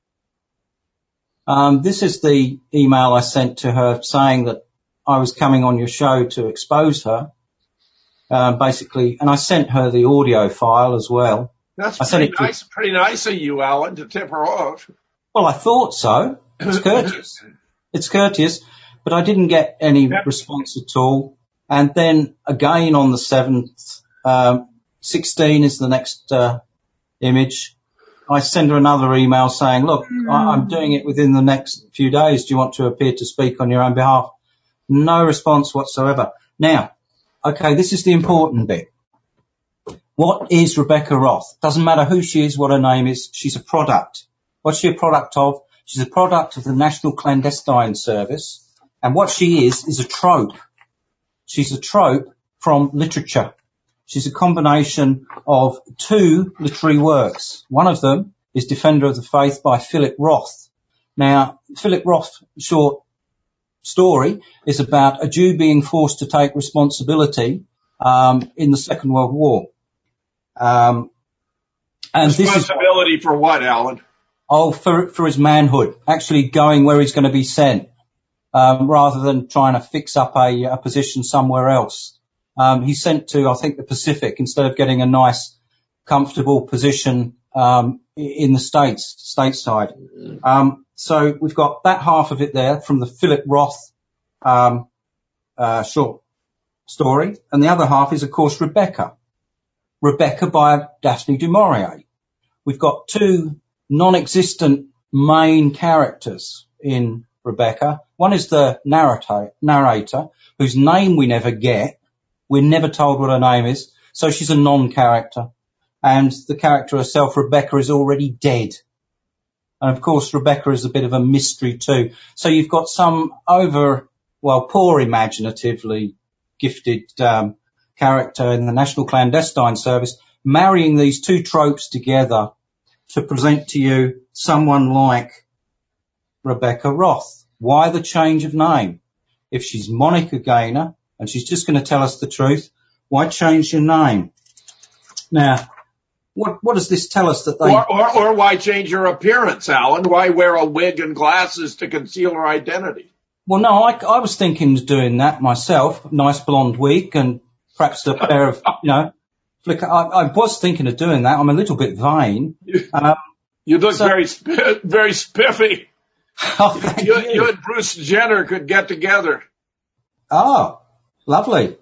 This is the email I sent to her saying that I was coming on your show to expose her, basically, and I sent her the audio file as well. That's pretty nice of you, Alan, to tip her off. Well, I thought so. It's courteous. It's courteous, but I didn't get any response at all. And then again on the 7th, 16 is the next image. I send her another email saying, look, I'm doing it within the next few days. Do you want to appear to speak on your own behalf? No response whatsoever. Now, okay, this is the important bit. What is Rebecca Roth? Doesn't matter who she is, what her name is. She's a product. What's she a product of? She's a product of the National Clandestine Service. And what she is a trope. She's a trope from literature. She's a combination of two literary works. One of them is Defender of the Faith by Philip Roth. Now, Philip Roth's short story is about a Jew being forced to take responsibility in the Second World War. And responsibility for what, Alan? Oh, for his manhood, actually going where he's going to be sent, rather than trying to fix up a position somewhere else. He's sent to, I think, the Pacific instead of getting a nice, comfortable position in the stateside. So we've got that half of it there from the Philip Roth short story, and the other half is, of course, Rebecca by Daphne du Maurier. We've got two non-existent main characters in Rebecca. One is the narrator, whose name we never get. We're never told what her name is, so she's a non-character. And the character herself, Rebecca, is already dead. And of course, Rebecca is a bit of a mystery too. So you've got some poor imaginatively gifted character in the National Clandestine Service marrying these two tropes together to present to you someone like Rebecca Roth. Why the change of name? If she's Monica Gaynor and she's just going to tell us the truth, why change your name? Now, what does this tell us that they... Or why change your appearance, Alan? Why wear a wig and glasses to conceal her identity? Well, no, I was thinking of doing that myself. Nice blonde wig and perhaps a pair of, flicker. I was thinking of doing that. I'm a little bit vain. You look very spiffy. Oh, you and Bruce Jenner could get together. Oh, lovely.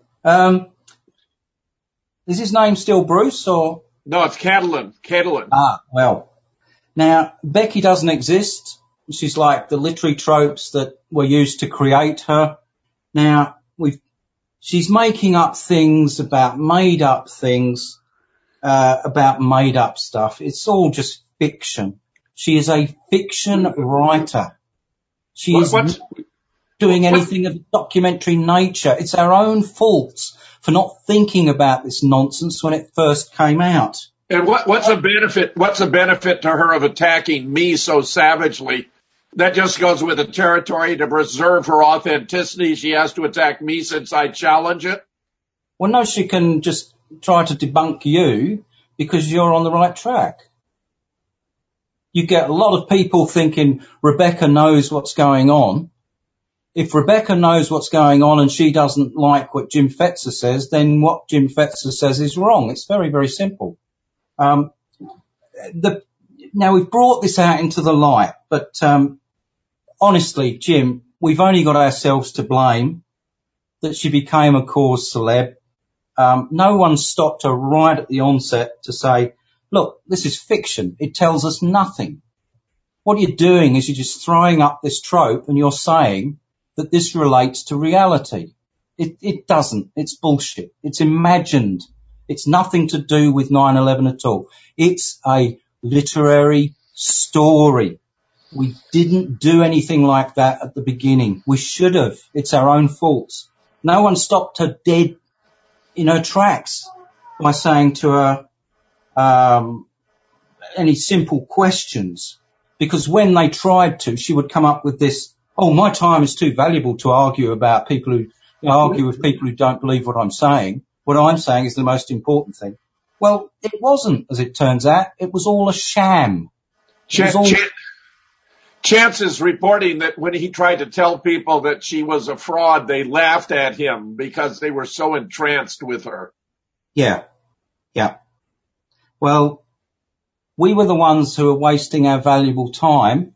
Is his name still Bruce or? No, it's Catelyn. Ah, well. Now, Becky doesn't exist. She's like the literary tropes that were used to create her. Now, she's making up things about made up things, about made up stuff. It's all just fiction. She is a fiction writer. She isn't doing anything of documentary nature. It's our own fault for not thinking about this nonsense when it first came out. And what's the benefit? What's the benefit to her of attacking me so savagely? That just goes with the territory. To preserve her authenticity, she has to attack me since I challenge it. Well, no, she can just try to debunk you because you're on the right track. You get a lot of people thinking Rebecca knows what's going on. If Rebecca knows what's going on and she doesn't like what Jim Fetzer says, then what Jim Fetzer says is wrong. It's very, very simple. Now we've brought this out into the light, but honestly, Jim, we've only got ourselves to blame that she became a cause celeb. No one stopped her right at the onset to say, look, this is fiction. It tells us nothing. What you're doing is you're just throwing up this trope and you're saying that this relates to reality. It doesn't. It's bullshit. It's imagined. It's nothing to do with 9/11 at all. It's a literary story. We didn't do anything like that at the beginning. We should have. It's our own fault. No one stopped her dead in her tracks by saying to her any simple questions. Because when they tried to, she would come up with this, oh, my time is too valuable to argue about people who argue with people who don't believe what I'm saying. What I'm saying is the most important thing. Well, it wasn't, as it turns out. It was all a sham. Chance is reporting that when he tried to tell people that she was a fraud, they laughed at him because they were so entranced with her. Yeah. Well, we were the ones who were wasting our valuable time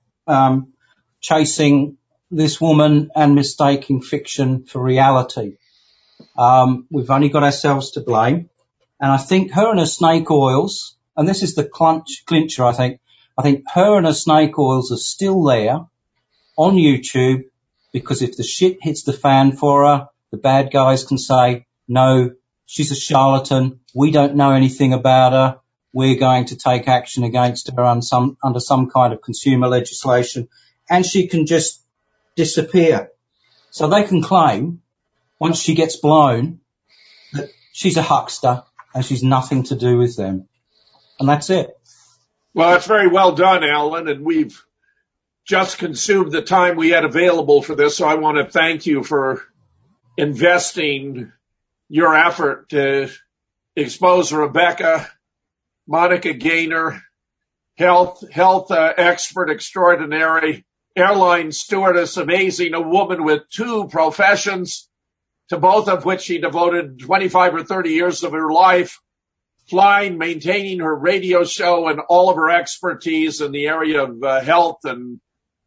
chasing this woman and mistaking fiction for reality. We've only got ourselves to blame. And I think her and her snake oils, and this is the clincher, I think her and her snake oils are still there on YouTube, because if the shit hits the fan for her, the bad guys can say, no, she's a charlatan. We don't know anything about her. We're going to take action against her under some kind of consumer legislation, and she can just disappear. So they can claim, once she gets blown, that she's a huckster and she's nothing to do with them. And that's it. Well, that's very well done, Alan, and we've just consumed the time we had available for this, so I want to thank you for investing your effort to expose Rebecca, Monica Gaynor, health expert extraordinary, airline stewardess, amazing, a woman with two professions, to both of which she devoted 25 or 30 years of her life, flying, maintaining her radio show, and all of her expertise in the area of health and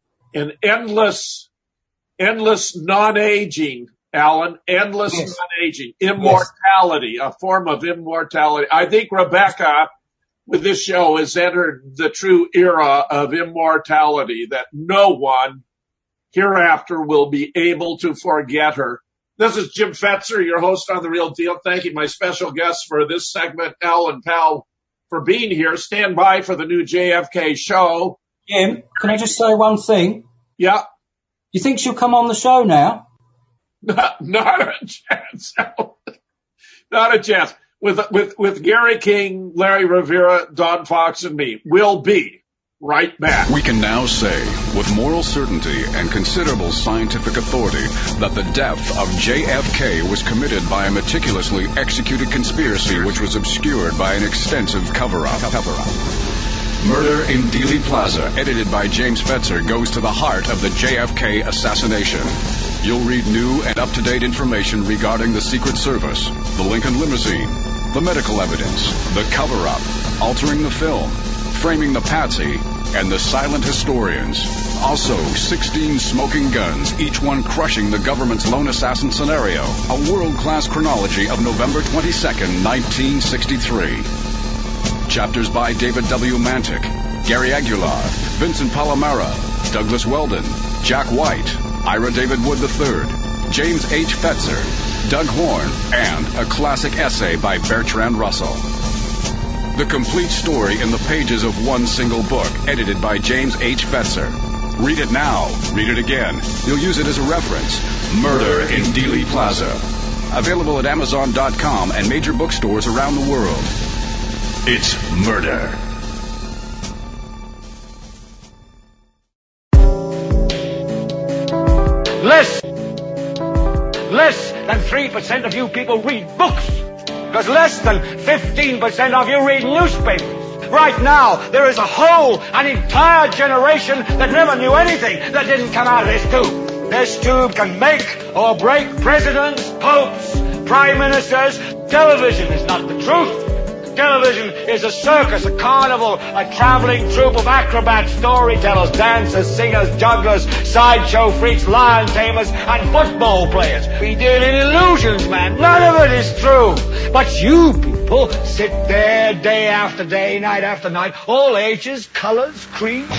endless non-aging, Alan, non-aging, immortality, a form of immortality. I think Rebecca, with this show, has entered the true era of immortality, that no one hereafter will be able to forget her. This is Jim Fetzer, your host on The Real Deal, thanking my special guests for this segment, Alan Powell, for being here. Stand by for the new JFK show. Jim, can I just say one thing? Yeah. You think she'll come on the show now? Not a chance. Not a chance. With Gary King, Larry Rivera, Don Fox, and me, we'll be right back. We can now say, with moral certainty and considerable scientific authority, that the death of JFK was committed by a meticulously executed conspiracy which was obscured by an extensive cover-up. Murder in Dealey Plaza, edited by James Fetzer, goes to the heart of the JFK assassination. You'll read new and up-to-date information regarding the Secret Service, the Lincoln limousine, the medical evidence, the cover-up, altering the film, framing the patsy, and the silent historians. Also, 16 smoking guns, each one crushing the government's lone assassin scenario. A world-class chronology of November 22nd, 1963. Chapters by David W. Mantic, Gary Aguilar, Vincent Palomara, Douglas Weldon, Jack White, Ira David Wood III, James H. Fetzer, Doug Horn, and a classic essay by Bertrand Russell. The complete story in the pages of one single book, edited by James H. Fetzer. Read it now. Read it again. You'll use it as a reference. Murder in Dealey Plaza. Available at Amazon.com and major bookstores around the world. It's murder. Less than 3% of you people read books. Because less than 15% of you read newspapers. Right now, there is an entire generation that never knew anything that didn't come out of this tube. This tube can make or break presidents, popes, prime ministers. Television is not the truth. Television is a circus, a carnival, a traveling troupe of acrobats, storytellers, dancers, singers, jugglers, sideshow freaks, lion tamers, and football players. We deal in illusions, man. None of it is true. But you people sit there day after day, night after night, all ages, colors, creeds.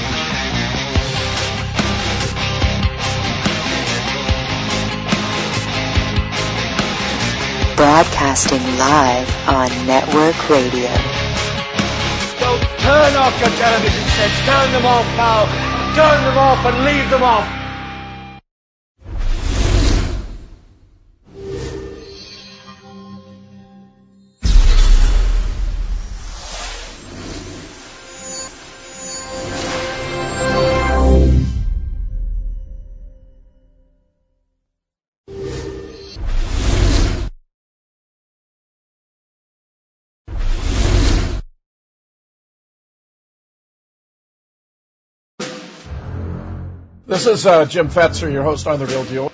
Broadcasting live on network radio. So turn off your television sets, turn them off now, turn them off and leave them off. This is Jim Fetzer, your host on The Real Deal.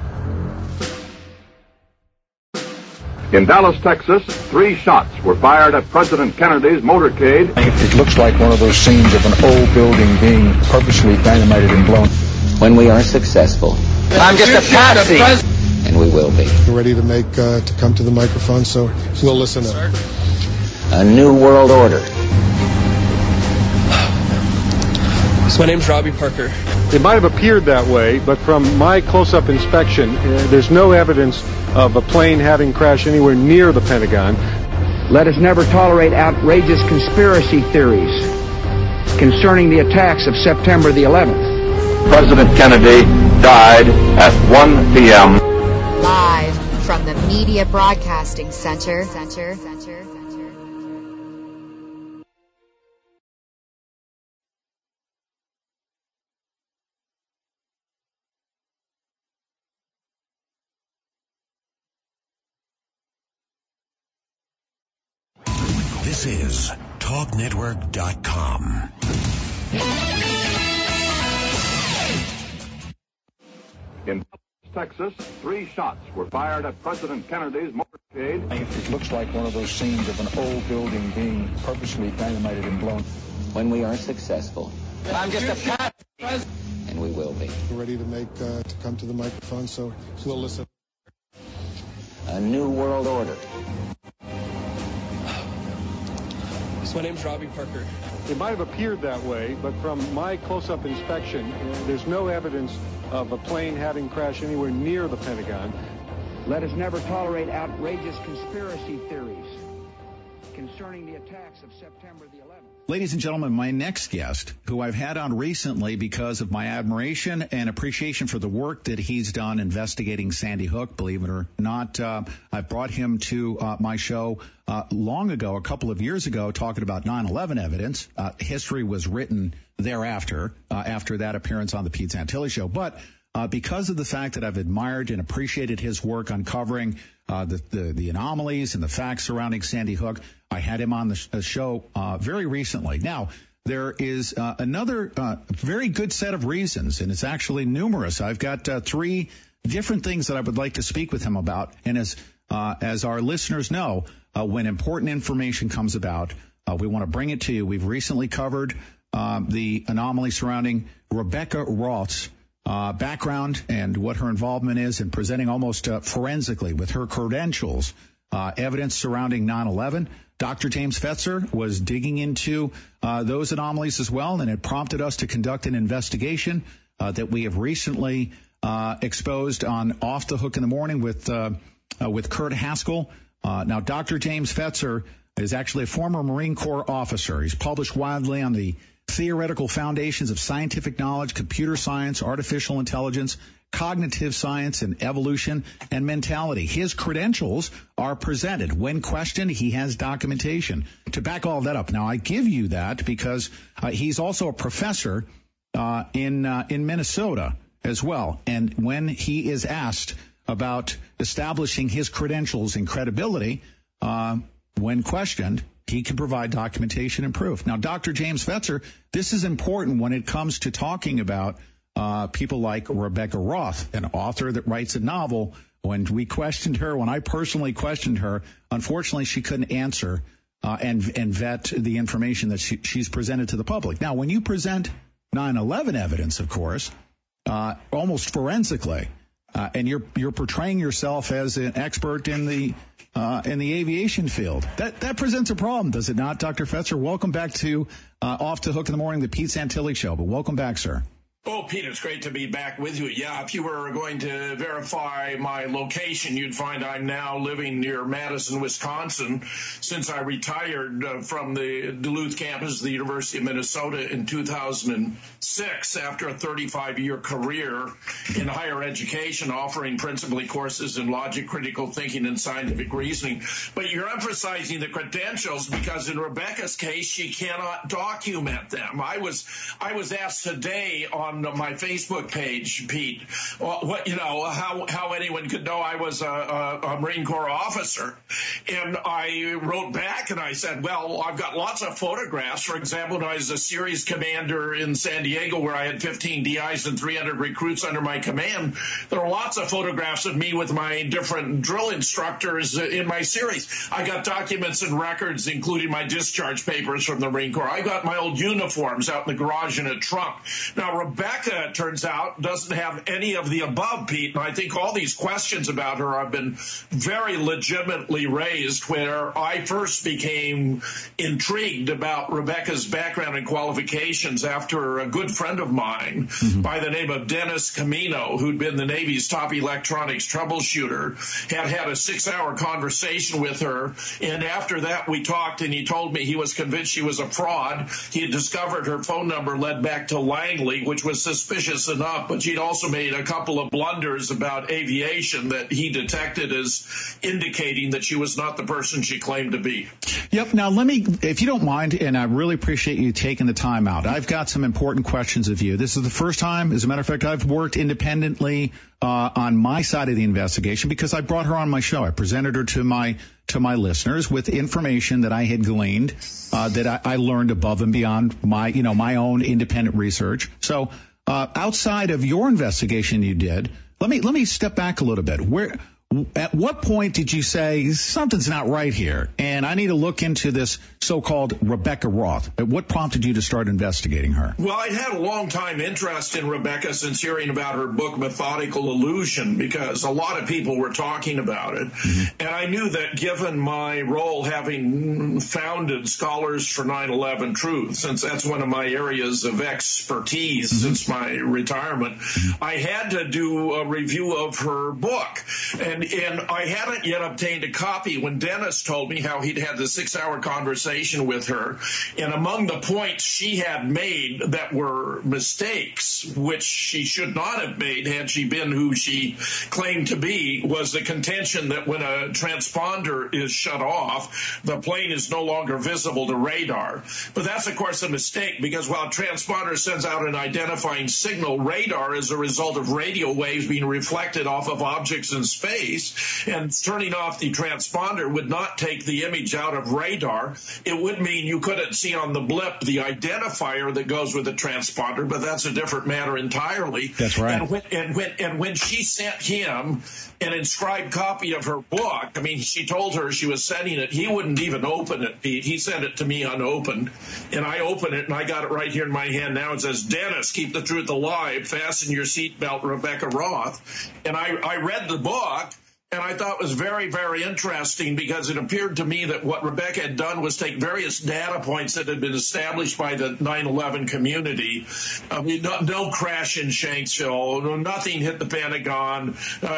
In Dallas, Texas, 3 shots were fired at President Kennedy's motorcade. It looks like one of those scenes of an old building being purposely dynamited and blown. When we are successful, I'm just a patsy, and we will be. We're ready to come to the microphone, so we'll listen up. A new world order. My name's Robbie Parker. It might have appeared that way, but from my close-up inspection, there's no evidence of a plane having crashed anywhere near the Pentagon. Let us never tolerate outrageous conspiracy theories concerning the attacks of September the 11th. President Kennedy died at 1 p.m. Live from the Media Broadcasting Center. This is TalkNetwork.com. In Texas, 3 shots were fired at President Kennedy's motorcade. It looks like one of those scenes of an old building being purposely dynamited and blown. When we are successful, I'm just a patsy, and we will be. We're ready to come to the microphone, so we'll listen. A new world order. My name's Robbie Parker. It might have appeared that way, but from my close-up inspection, there's no evidence of a plane having crashed anywhere near the Pentagon. Let us never tolerate outrageous conspiracy theories concerning the attacks of September the 11th. Ladies and gentlemen, my next guest, who I've had on recently because of my admiration and appreciation for the work that he's done investigating Sandy Hook, believe it or not, I brought him to my show long ago, a couple of years ago, talking about 9/11 evidence. History was written thereafter, after that appearance on the Pete Santilli Show. But because of the fact that I've admired and appreciated his work uncovering the anomalies and the facts surrounding Sandy Hook, I had him on the show very recently. Now, there is another very good set of reasons, and it's actually numerous. I've got 3 different things that I would like to speak with him about. And as our listeners know, when important information comes about, we want to bring it to you. We've recently covered the anomaly surrounding Rebecca Roth's background and what her involvement is in presenting almost forensically with her credentials evidence surrounding 9/11. Dr. James Fetzer was digging into those anomalies as well, and it prompted us to conduct an investigation that we have recently exposed on Off the Hook in the Morning with Kurt Haskell. Now, Dr. James Fetzer is actually a former Marine Corps officer. He's published widely on the theoretical foundations of scientific knowledge, computer science, artificial intelligence, cognitive science, and evolution and mentality. His credentials are presented. When questioned, he has documentation to back all of that up. Now, I give you that because he's also a professor in Minnesota as well. And when he is asked about establishing his credentials and credibility, when questioned, he can provide documentation and proof. Now, Dr. James Fetzer, this is important when it comes to talking about people like Rebecca Roth, an author that writes a novel. When I personally questioned her, unfortunately, she couldn't answer and vet the information that she's presented to the public. Now, when you present 9/11 evidence, of course, almost forensically, and you're portraying yourself as an expert in the aviation field, that presents a problem, does it not, Dr. Fetzer? Welcome back to Off the Hook in the Morning, the Pete Santilli Show. But welcome back, sir. Oh, Pete, it's great to be back with you. Yeah, if you were going to verify my location, you'd find I'm now living near Madison, Wisconsin, since I retired from the Duluth campus of the University of Minnesota in 2006 after a 35-year career in higher education, offering principally courses in logic, critical thinking, and scientific reasoning. But you're emphasizing the credentials because in Rebecca's case, she cannot document them. I was asked today on on my Facebook page, Pete, how anyone could know I was a Marine Corps officer. And I wrote back and I said, well, I've got lots of photographs. For example, when I was a series commander in San Diego where I had 15 DIs and 300 recruits under my command, there are lots of photographs of me with my different drill instructors in my series. I got documents and records, including my discharge papers from the Marine Corps. I got my old uniforms out in the garage in a trunk. Now, Rebecca, it turns out, doesn't have any of the above, Pete, and I think all these questions about her have been very legitimately raised, where I first became intrigued about Rebecca's background and qualifications after a good friend of mine by the name of Dennis Camino, who'd been the Navy's top electronics troubleshooter, had a 6-hour conversation with her, and after that we talked, and he told me he was convinced she was a fraud. He had discovered her phone number led back to Langley, which was suspicious enough, but she'd also made a couple of blunders about aviation that he detected as indicating that she was not the person she claimed to be. Yep. Now, let me, if you don't mind, and I really appreciate you taking the time out, I've got some important questions of you. This is the first time, as a matter of fact, I've worked independently on my side of the investigation because I brought her on my show. I presented her to my listeners with information that I had gleaned, that I learned above and beyond my own independent research. So, outside of your investigation you did, let me step back a little bit. At what point did you say something's not right here and I need to look into this so-called Rebecca Roth? What prompted you to start investigating her? Well, I'd had a long time interest in Rebecca since hearing about her book Methodical Illusion, because a lot of people were talking about it. And I knew that given my role having founded Scholars for 9/11 Truth, since that's one of my areas of expertise since my retirement, I had to do a review of her book. And I hadn't yet obtained a copy when Dennis told me how he'd had the 6-hour conversation with her. And among the points she had made that were mistakes, which she should not have made had she been who she claimed to be, was the contention that when a transponder is shut off, the plane is no longer visible to radar. But that's, of course, a mistake, because while a transponder sends out an identifying signal, radar is a result of radio waves being reflected off of objects in space. And turning off the transponder would not take the image out of radar. It would mean you couldn't see on the blip the identifier that goes with the transponder, but that's a different matter entirely. That's right. And when she sent him an inscribed copy of her book, I mean, she told her she was sending it. He wouldn't even open it, Pete. He sent it to me unopened. And I opened it, and I got it right here in my hand now. It says, Dennis, keep the truth alive. Fasten your seatbelt, Rebecca Roth. And I read the book. And I thought it was very, very interesting, because it appeared to me that what Rebecca had done was take various data points that had been established by the 9/11 community. I mean, no crash in Shanksville, nothing hit the Pentagon.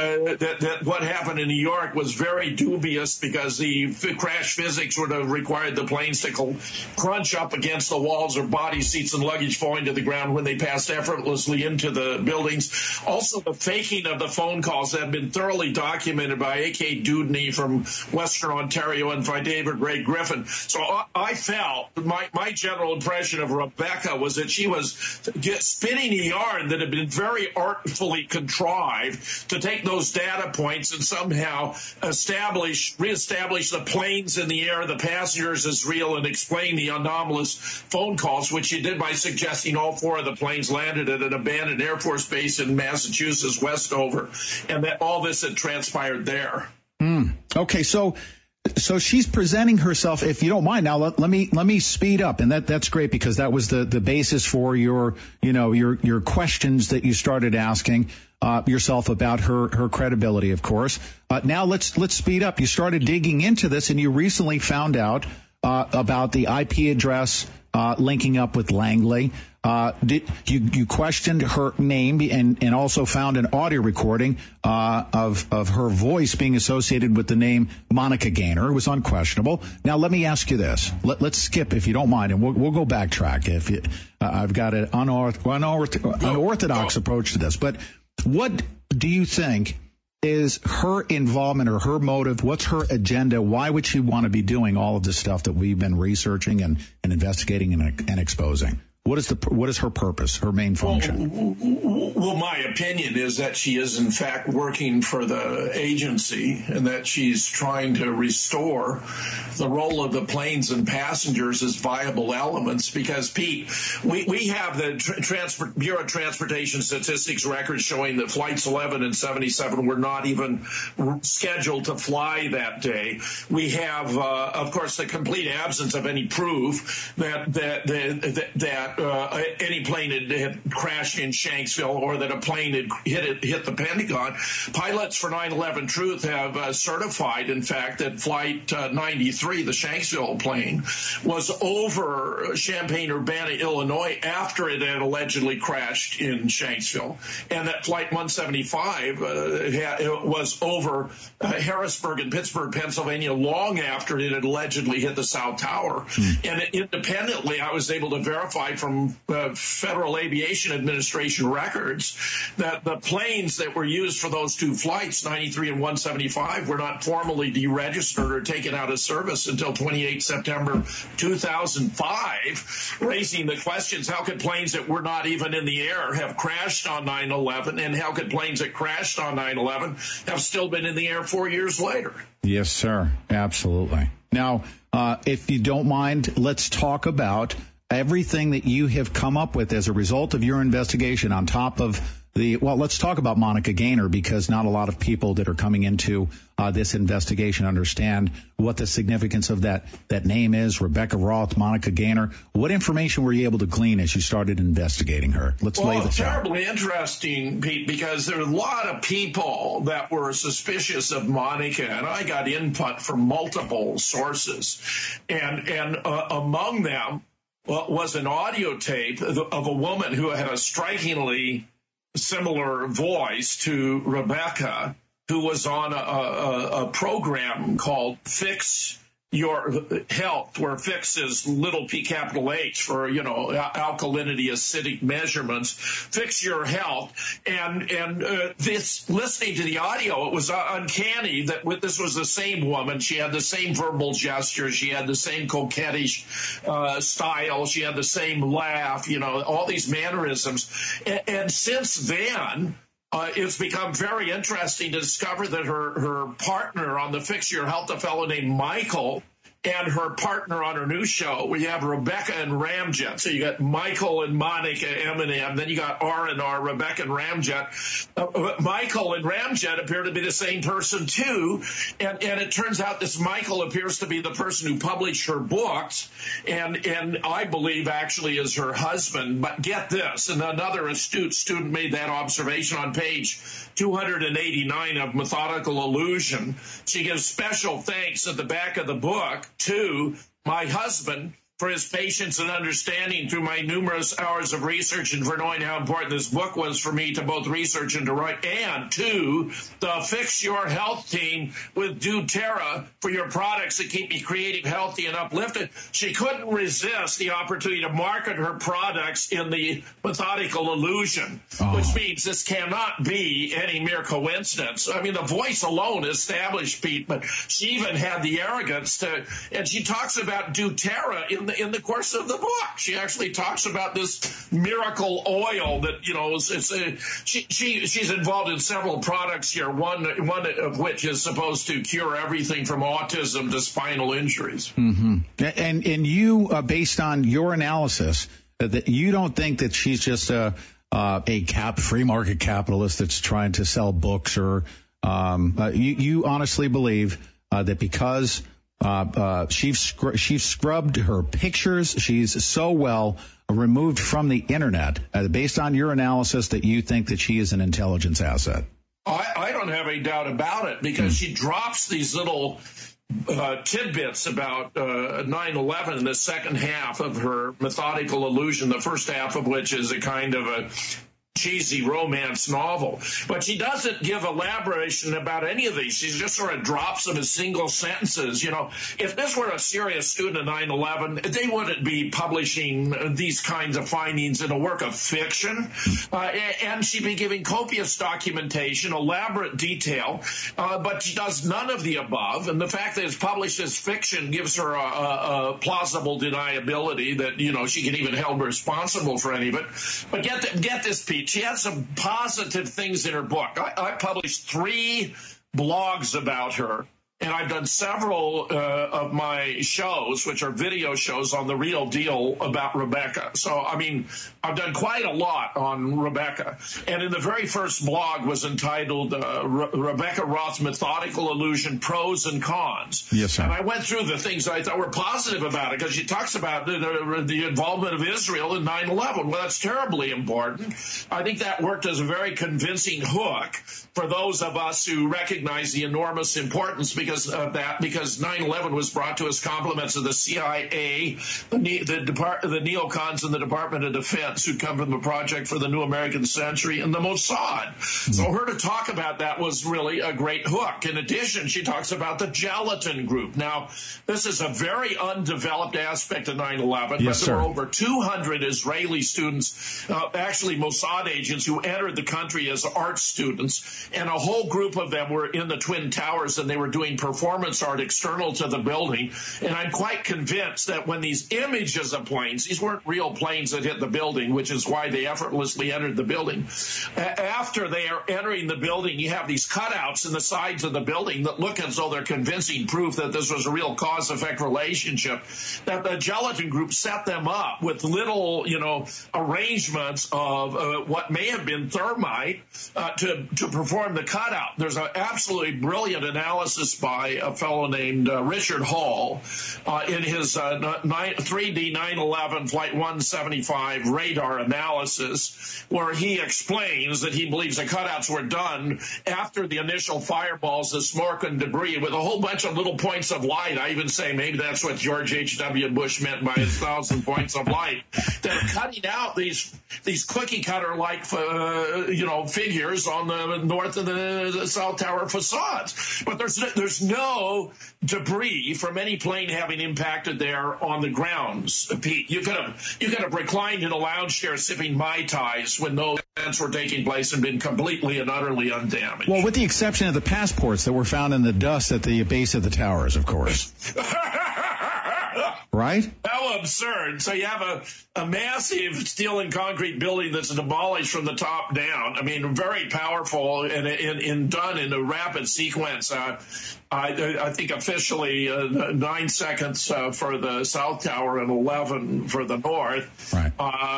That what happened in New York was very dubious, because the crash physics would have required the planes to crunch up against the walls, or body seats and luggage falling to the ground when they passed effortlessly into the buildings. Also, the faking of the phone calls that had been thoroughly documented by A.K. Dudney from Western Ontario and by David Ray Griffin. So I felt my general impression of Rebecca was that she was spinning a yarn that had been very artfully contrived to take those data points and somehow reestablish the planes in the air, the passengers as real, and explain the anomalous phone calls, which she did by suggesting all 4 of the planes landed at an abandoned Air Force base in Massachusetts, Westover, and that all this had transpired there. Okay, so she's presenting herself, if you don't mind. Now let me speed up, and that's great, because that was the basis for your questions that you started asking yourself about her credibility, of course. Now let's speed up. You started digging into this, and you recently found out about the IP address linking up with Langley. You questioned her name and also found an audio recording of her voice being associated with the name Monica Gaynor. It was unquestionable. Now let me ask you this. Let's skip, if you don't mind, and we'll go backtrack. I've got an unorthodox approach to this. But what do you think is her involvement or her motive? What's her agenda? Why would she want to be doing all of this stuff that we've been researching and investigating and exposing? What is her purpose, her main function? Well, my opinion is that she is in fact working for the agency, and that she's trying to restore the role of the planes and passengers as viable elements. Because, Pete, we have the Bureau of Transportation Statistics records showing that flights 11 and 77 were not even scheduled to fly that day. We have, of course, the complete absence of any proof that any plane had crashed in Shanksville, or that a plane had hit the Pentagon. Pilots for 9/11 Truth have certified, in fact, that Flight 93, the Shanksville plane, was over Champaign-Urbana, Illinois, after it had allegedly crashed in Shanksville, and that Flight 175 was over Harrisburg and Pittsburgh, Pennsylvania, long after it had allegedly hit the South Tower. And independently, I was able to verify from Federal Aviation Administration records that the planes that were used for those two flights, 93 and 175, were not formally deregistered or taken out of service until 28 September 2005, raising the questions: how could planes that were not even in the air have crashed on 9/11, and how could planes that crashed on 9/11 have still been in the air 4 years later? Yes, sir. Absolutely. Now, if you don't mind, let's talk about everything that you have come up with as a result of your investigation on top of let's talk about Monica Gaynor, because not a lot of people that are coming into this investigation understand what the significance of that name is. Rebecca Roth, Monica Gaynor. What information were you able to glean as you started investigating her? Let's lay this out. Terribly interesting, Pete, because there are a lot of people that were suspicious of Monica, and I got input from multiple sources, and among them was an audio tape of a woman who had a strikingly similar voice to Rebecca, who was on a program called Fix Your Health, where fix is little p capital H for, alkalinity, acidic measurements. Fix Your Health. And this, listening to the audio, it was uncanny that this was the same woman. She had the same verbal gestures. She had the same coquettish style. She had the same laugh, all these mannerisms. And since then, it's become very interesting to discover that her partner on the Fix Your Health, a fellow named Michael, and her partner on her new show, we have Rebecca and Ramjet. So you got Michael and Monica, M&M, then you got R&R, Rebecca and Ramjet. Michael and Ramjet appear to be the same person too, and it turns out this Michael appears to be the person who published her books, and I believe actually is her husband. But get this, and another astute student made that observation on page 289 of Methodical Illusion. She gives special thanks at the back of the book to my husband for his patience and understanding through my numerous hours of research, and for knowing how important this book was for me to both research and to write, and to the Fix Your Health team with doTERRA for your products that keep me creative, healthy, and uplifted. She couldn't resist the opportunity to market her products in the Methodical Illusion, which means this cannot be any mere coincidence. I mean, the voice alone established, Pete, but she even had the arrogance and she talks about doTERRA in the course of the book. She actually talks about this miracle oil that, she's involved in several products here, one of which is supposed to cure everything from autism to spinal injuries. Mm-hmm. And you, based on your analysis, that you don't think that she's just a free market capitalist that's trying to sell books, or you honestly believe that because she's scrubbed her pictures, she's so well removed from the internet, based on your analysis, that you think that she is an intelligence asset? I don't have any doubt about it, because she drops these little tidbits about 9/11 in the second half of her Methodical Illusion, the first half of which is a kind of cheesy romance novel. But she doesn't give elaboration about any of these. She just sort of drops them as single sentences. You know, if this were a serious student of 9/11, they wouldn't be publishing these kinds of findings in a work of fiction. And she'd be giving copious documentation, elaborate detail, but she does none of the above. And the fact that it's published as fiction gives her a plausible deniability that, you know, she can even held responsible for any of it. But get this, Pete. She had some positive things in her book. I published 3 blogs about her, and I've done several of my shows, which are video shows on The Real Deal about Rebecca. So, I mean, I've done quite a lot on Rebecca. And in the very first blog was entitled Rebecca Roth's Methodical Illusion, Pros and Cons. Yes, sir. And I went through the things I thought were positive about it, because she talks about the involvement of Israel in 9/11. Well, that's terribly important. I think that worked as a very convincing hook for those of us who recognize the enormous importance because 9/11 was brought to us compliments of the CIA, the neocons in the Department of Defense who'd come from the Project for the New American Century, and the Mossad. So her to talk about that was really a great hook. In addition, she talks about the Gelatin Group. Now, this is a very undeveloped aspect of 9/11, yes, but there sir. were over 200 Israeli students, actually Mossad agents, who entered the country as art students, and a whole group of them were in the Twin Towers, and they were doing performance art external to the building. And I'm quite convinced that when these images of planes, these weren't real planes that hit the building, which is why they effortlessly entered the building. After they are entering the building, you have these cutouts in the sides of the building that look as though they're convincing proof that this was a real cause-effect relationship, that the Gelatin Group set them up with little, you know, arrangements of what may have been thermite to perform the cutout. There's an absolutely brilliant analysis by a fellow named Richard Hall in his 3D 9/11 Flight 175 radar analysis, where he explains that he believes the cutouts were done after the initial fireballs of smoke and debris with a whole bunch of little points of light. I even say maybe that's what George H.W. Bush meant by 1,000 points of light. They're cutting out these cookie cutter like figures on the north and the south tower facades. But there's no debris from any plane having impacted there on the grounds, Pete. You could have reclined in a lounge chair sipping Mai Tais when those events were taking place and been completely and utterly undamaged. Well, with the exception of the passports that were found in the dust at the base of the towers, of course. Right? How absurd. So you have a massive steel and concrete building that's demolished from the top down. I mean, very powerful and done in a rapid sequence. I think officially 9 seconds for the South Tower and 11 for the North, right.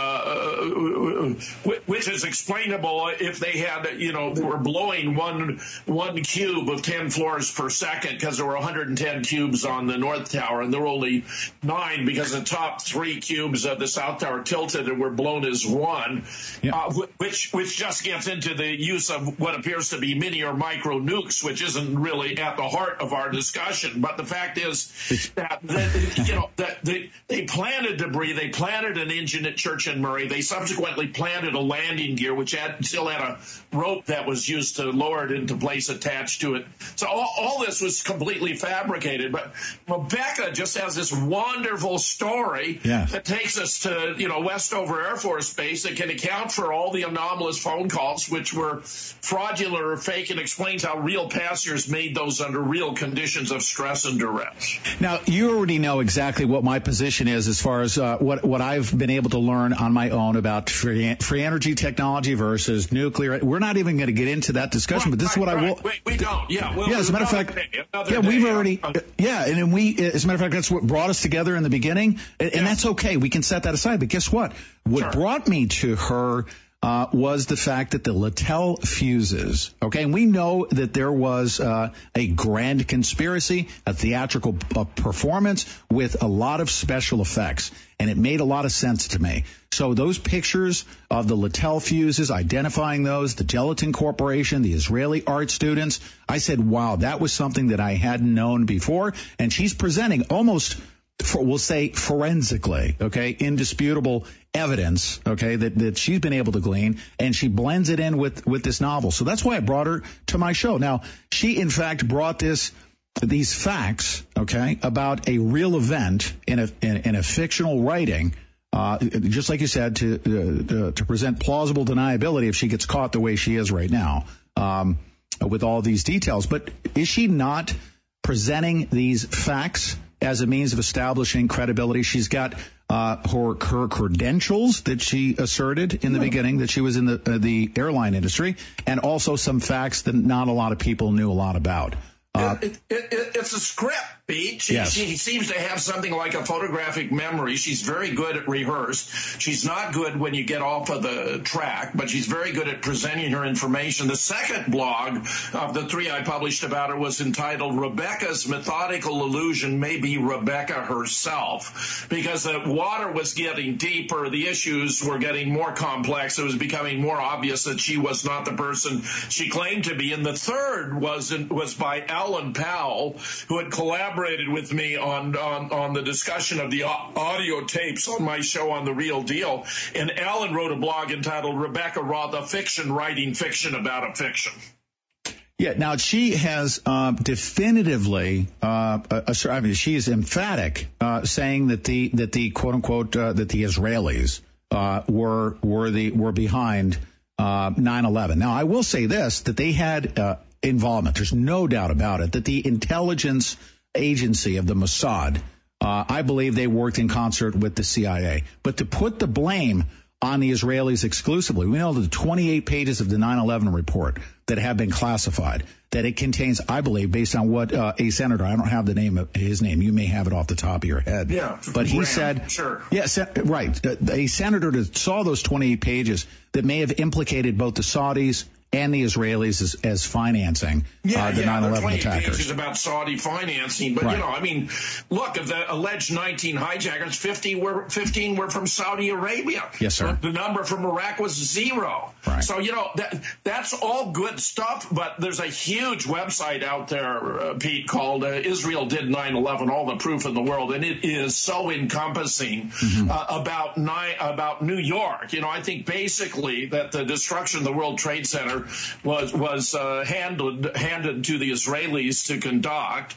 Which is explainable if they had, they were blowing one cube of 10 floors per second because there were 110 cubes on the North Tower, and there were only 9 because the top 3 cubes of the South Tower tilted and were blown as one, which just gets into the use of what appears to be mini or micro nukes, which isn't really at the heart of our discussion. But the fact is that they planted debris. They planted an engine at Church and Murray. They subsequently planted a landing gear, which still had a rope that was used to lower it into place attached to it. So all this was completely fabricated. But Rebecca just has this wonderful story that takes us to, Westover Air Force Base that can account for all the anomalous phone calls, which were fraudulent or fake, and explains how real passengers made those under real conditions of stress and duress. Now, you already know exactly what my position is as far as what I've been able to learn on my own about free energy technology versus nuclear. We're not even going to get into that discussion, but this is what I will. We don't. As a matter of fact, we've already. And as a matter of fact, that's what brought us together in the beginning, and that's okay. We can set that aside. But guess what? What brought me to her was the fact that the Littell fuses, and we know that there was a grand conspiracy, a theatrical performance with a lot of special effects, and it made a lot of sense to me. So those pictures of the Littell fuses, identifying those, the Gelatin Corporation, the Israeli art students, I said, wow, that was something that I hadn't known before, and she's presenting almost we'll say forensically, okay, indisputable evidence, okay, that she's been able to glean, and she blends it in with this novel. So that's why I brought her to my show. Now, she in fact brought these facts, okay, about a real event in a fictional writing, just like you said, to present plausible deniability if she gets caught the way she is right now, with all these details. But is she not presenting these facts as a means of establishing credibility? She's got her credentials that she asserted in the beginning, that she was in the airline industry, and also some facts that not a lot of people knew a lot about. It's a script, Pete. She seems to have something like a photographic memory. She's very good at rehearse. She's not good when you get off of the track, but she's very good at presenting her information. The second blog of the 3 I published about her was entitled Rebecca's Methodical Illusion May Be Rebecca Herself, because the water was getting deeper, the issues were getting more complex, it was becoming more obvious that she was not the person she claimed to be. And the third was by Alan Powell, who had collaborated with me on the discussion of the audio tapes on my show on The Real Deal. And Alan wrote a blog entitled Rebecca Roth, a Fiction Writing Fiction About a Fiction. Yeah, now she has definitively, she is emphatic, saying that the quote unquote that the Israelis were behind 9/11. Now, I will say this, that they had involvement. There's no doubt about it, that the intelligence agency of the Mossad, I believe they worked in concert with the CIA. But to put the blame on the Israelis exclusively, we know that the 28 pages of the 9/11 report that have been classified, that it contains, I believe, based on what a senator, I don't have the name of his name, you may have it off the top of your head. Yeah, but he said, sure. Yes, right, a senator that saw those 28 pages that may have implicated both the Saudis and the Israelis as financing the 9/11 attackers. Pages about Saudi financing, but look, of the alleged 19 hijackers, 15 were from Saudi Arabia. Yes, sir. The number from Iraq was 0. Right. So that's all good stuff. But there's a huge website out there, Pete, called Israel Did 9/11, All the Proof in the World, and it is so encompassing about New York. I think basically that the destruction of the World Trade Center was handed to the Israelis to conduct.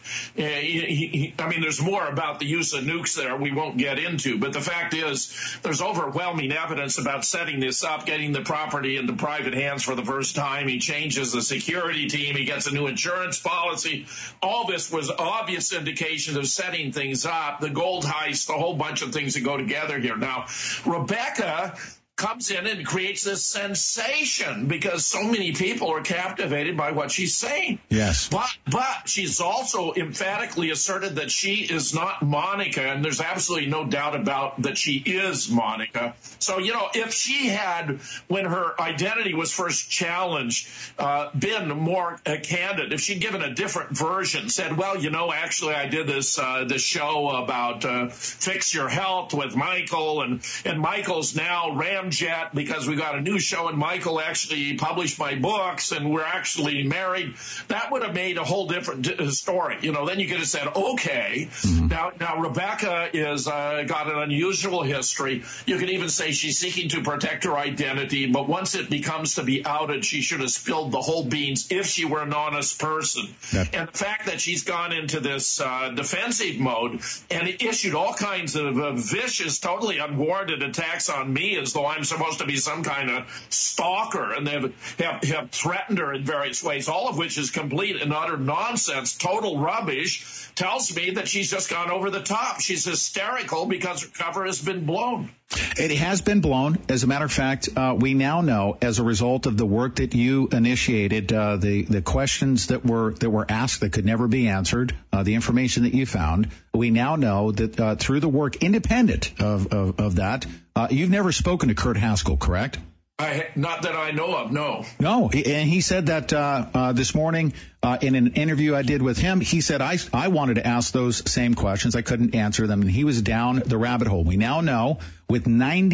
There's more about the use of nukes there we won't get into, but the fact is there's overwhelming evidence about setting this up, getting the property into private hands for the first time. He changes the security team. He gets a new insurance policy. All this was obvious indications of setting things up, the gold heist, a whole bunch of things that go together here. Now, Rebecca comes in and creates this sensation because so many people are captivated by what she's saying. Yes. But she's also emphatically asserted that she is not Monica, and there's absolutely no doubt about that she is Monica. So, if she had, when her identity was first challenged, been more candid, if she'd given a different version, said, well, actually I did this show about Fix Your Health with Michael, and Michael's now Ramjet because we got a new show and Michael actually published my books and we're actually married, that would have made a whole different story. Then you could have said, okay, now Rebecca is got an unusual history. You could even say she's seeking to protect her identity, but once it becomes to be outed, she should have spilled the whole beans if she were an honest person. Yep. And the fact that she's gone into this defensive mode and issued all kinds of vicious, totally unwarranted attacks on me as though I'm supposed to be some kind of stalker, and they have threatened her in various ways, all of which is complete and utter nonsense, total rubbish, tells me that she's just gone over the top. She's hysterical because her cover has been blown. It has been blown. As a matter of fact, we now know, as a result of the work that you initiated, the questions that were asked that could never be answered, the information that you found, we now know that through the work independent of that, you've never spoken to Kurt Haskell, correct? Not that I know of, no. No, and he said that this morning in an interview I did with him, he said, I wanted to ask those same questions. I couldn't answer them, and he was down the rabbit hole. We now know with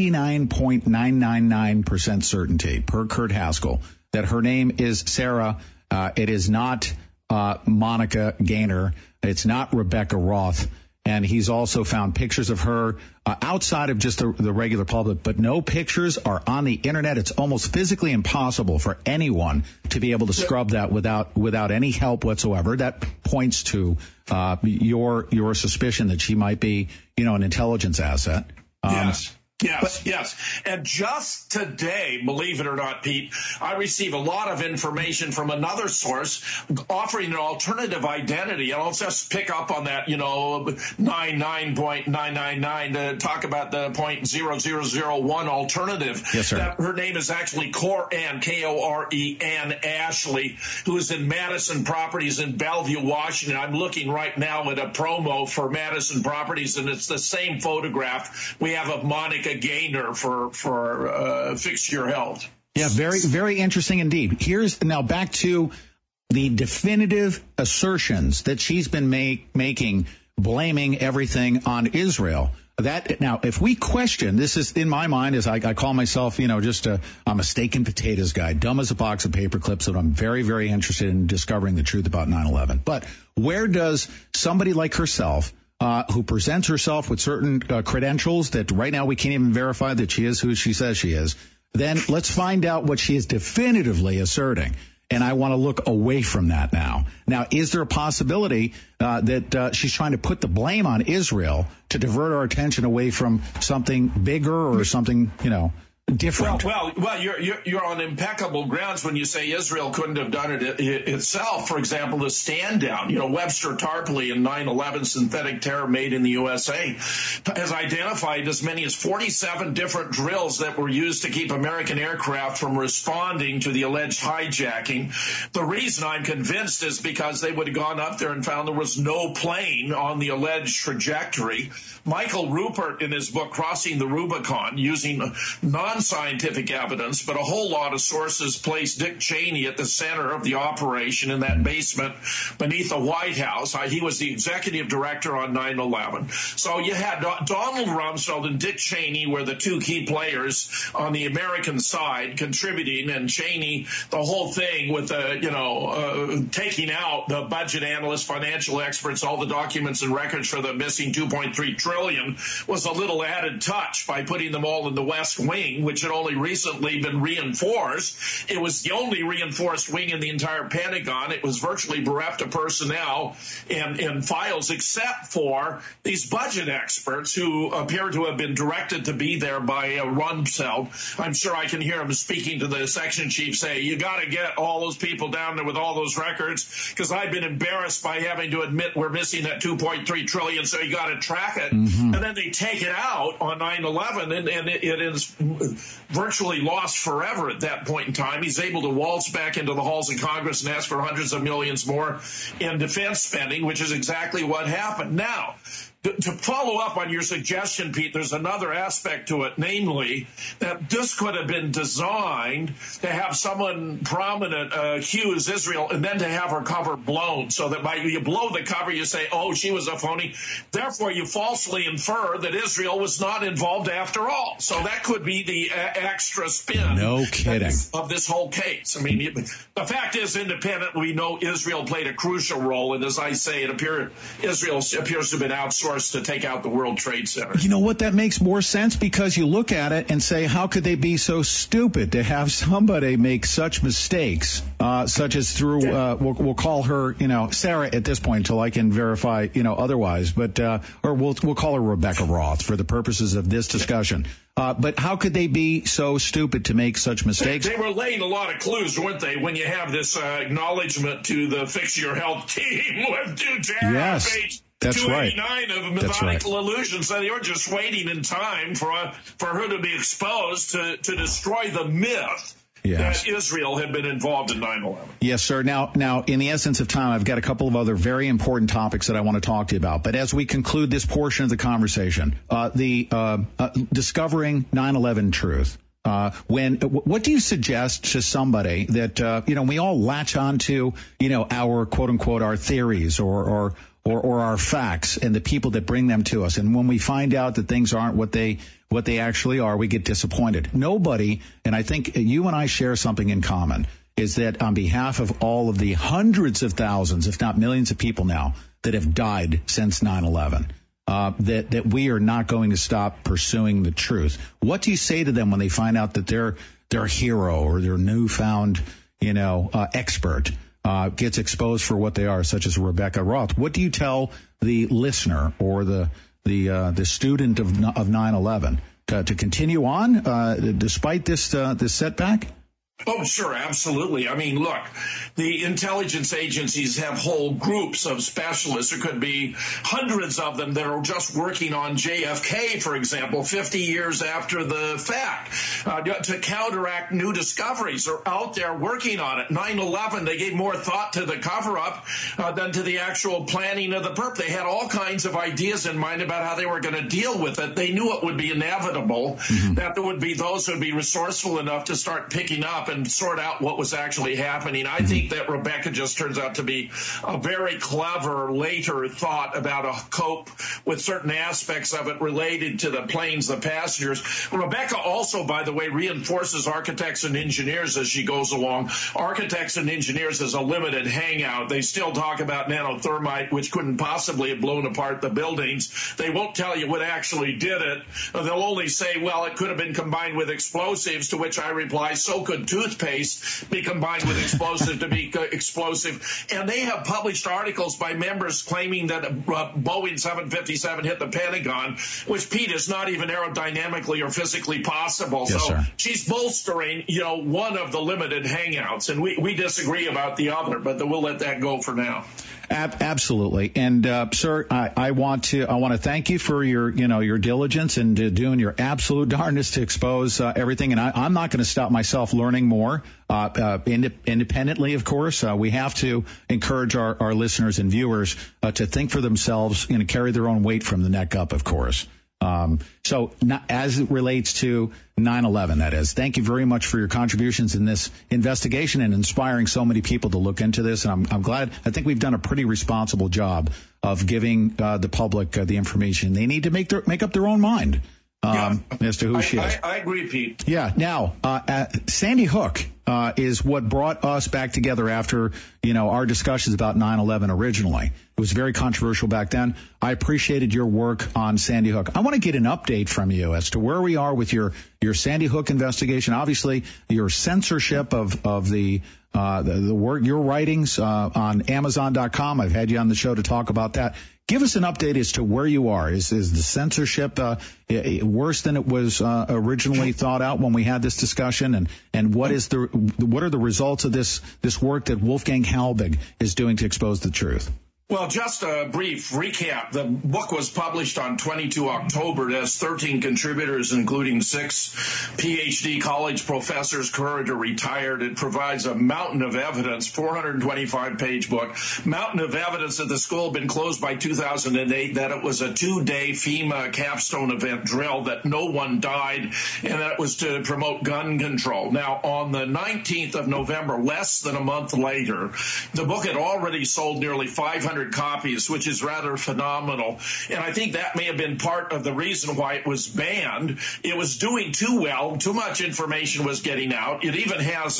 99.999% certainty, per Kurt Haskell, that her name is Sarah. It is not Monica Gaynor. It's not Rebecca Roth. And he's also found pictures of her outside of just the regular public, but no pictures are on the internet. It's almost physically impossible for anyone to be able to scrub that without any help whatsoever. That points to your suspicion that she might be, an intelligence asset. Yes. And just today, believe it or not, Pete, I receive a lot of information from another source offering an alternative identity. And I'll just pick up on that, 99.999 to talk about the .0001 alternative. Yes, sir. That her name is actually Koren, Koren Ashley, who is in Madison Properties in Bellevue, Washington. I'm looking right now at a promo for Madison Properties, and it's the same photograph we have of Monica Gaynor for Fix Your Health. Yeah, very, very interesting indeed. Here's now back to the definitive assertions that she's been making, blaming everything on Israel. Now, if we question, this is in my mind, as I call myself, I'm a steak and potatoes guy, dumb as a box of paper clips, but I'm very, very interested in discovering the truth about 9/11. But where does somebody like herself, who presents herself with certain credentials that right now we can't even verify that she is who she says she is, then let's find out what she is definitively asserting. And I want to look away from that now. Now, is there a possibility that she's trying to put the blame on Israel to divert our attention away from something bigger or something, different? Well, you're on impeccable grounds when you say Israel couldn't have done it itself. For example, the stand down, Webster Tarpley in 9/11 synthetic terror made in the USA has identified as many as 47 different drills that were used to keep American aircraft from responding to the alleged hijacking. The reason I'm convinced is because they would have gone up there and found there was no plane on the alleged trajectory. Michael Rupert, in his book Crossing the Rubicon, using non-scientific evidence, but a whole lot of sources placed Dick Cheney at the center of the operation in that basement beneath the White House. He was the executive director on 9/11. So you had Donald Rumsfeld and Dick Cheney were the two key players on the American side contributing, and Cheney, the whole thing with taking out the budget analysts, financial experts, all the documents and records for the missing $2.3 trillion was a little added touch by putting them all in the West Wing, which had only recently been reinforced. It was the only reinforced wing in the entire Pentagon. It was virtually bereft of personnel and files except for these budget experts who appear to have been directed to be there by Rumsfeld. I'm sure I can hear him speaking to the section chief say, you got to get all those people down there with all those records because I've been embarrassed by having to admit we're missing that $2.3 trillion, so you got to track it. Mm-hmm. And then they take it out on 9/11 and it is virtually lost forever at that point in time. He's able to waltz back into the halls of Congress and ask for hundreds of millions more in defense spending, which is exactly what happened. Now, to follow up on your suggestion, Pete, there's another aspect to it, namely that this could have been designed to have someone prominent accuse Israel and then to have her cover blown so that by you blow the cover, you say, oh, she was a phony. Therefore, you falsely infer that Israel was not involved after all. So that could be the extra spin no kidding. Of this whole case. I mean, the fact is, independent, we know Israel played a crucial role. And as I say, Israel appears to have been outsourced to take out the World Trade Center. You know what? That makes more sense because you look at it and say, how could they be so stupid to have somebody make such mistakes, such as through, we'll call her, Sarah at this point until I can verify, otherwise, but, or we'll call her Rebecca Roth for the purposes of this discussion. But how could they be so stupid to make such mistakes? They were laying a lot of clues, weren't they, when you have this acknowledgement to the Fix Your Health team with two terabytes. That's 289 of methodical illusions. So you're just waiting in time for her to be exposed to destroy the myth that Israel had been involved in 9/11. Yes, sir. Now, in the essence of time, I've got a couple of other very important topics that I want to talk to you about. But as we conclude this portion of the conversation, discovering 9/11 truth. What do you suggest to somebody that, we all latch on to, our quote unquote, our theories or our facts and the people that bring them to us. And when we find out that things aren't what they actually are, we get disappointed. Nobody, and I think you and I share something in common, is that on behalf of all of the hundreds of thousands, if not millions of people now that have died since 9/11, that we are not going to stop pursuing the truth. What do you say to them when they find out that their hero or their newfound, expert gets exposed for what they are, such as Rebecca Roth? What do you tell the listener or the student of 9/11 to continue on despite this setback? Oh, sure, absolutely. I mean, look, the intelligence agencies have whole groups of specialists. There could be hundreds of them that are just working on JFK, for example, 50 years after the fact, to counteract new discoveries. They're out there working on it. 9/11, they gave more thought to the cover-up than to the actual planning of the perp. They had all kinds of ideas in mind about how they were going to deal with it. They knew it would be inevitable, that there would be those who would be resourceful enough to start picking up and sort out what was actually happening. I think that Rebecca just turns out to be a very clever later thought about a cope with certain aspects of it related to the planes, the passengers. Rebecca also, by the way, reinforces architects and engineers as she goes along. Architects and engineers is a limited hangout. They still talk about nanothermite, which couldn't possibly have blown apart the buildings. They won't tell you what actually did it. They'll only say, well, it could have been combined with explosives, to which I reply, so could toothpaste be combined with explosive to be explosive. And they have published articles by members claiming that Boeing 757 hit the Pentagon, which, Pete, is not even aerodynamically or physically possible. Yes, so sir. She's bolstering, one of the limited hangouts. And we disagree about the other, but we'll let that go for now. Absolutely. And, sir, I want to thank you for your diligence and doing your absolute darndest to expose everything. And I'm not going to stop myself learning more, independently, of course. We have to encourage our listeners and viewers to think for themselves and carry their own weight from the neck up, of course. So as it relates to 9/11, that is, thank you very much for your contributions in this investigation and inspiring so many people to look into this. And I'm glad. I think we've done a pretty responsible job of giving the public the information they need to make up their own mind as to who she is. I agree, Pete. Yeah. Now, Sandy Hook is what brought us back together after, our discussions about 9/11 originally. It was very controversial back then. I appreciated your work on Sandy Hook. I want to get an update from you as to where we are with your Sandy Hook investigation. Obviously, your censorship of the work, your writings on Amazon.com. I've had you on the show to talk about that. Give us an update as to where you are. Is the censorship worse than it was originally thought out when we had this discussion? And what are the results of this work that Wolfgang Halbig is doing to expose the truth? Well, just a brief recap. The book was published on 22 October. It has 13 contributors, including 6 PhD college professors, current or retired. It provides a mountain of evidence, 425-page book, mountain of evidence that the school had been closed by 2008, that it was a 2-day FEMA capstone event drill, that no one died, and that it was to promote gun control. Now, on the 19th of November, less than a month later, the book had already sold nearly 500 copies, which is rather phenomenal. And I think that may have been part of the reason why it was banned. It was doing too well. Too much information was getting out. It even has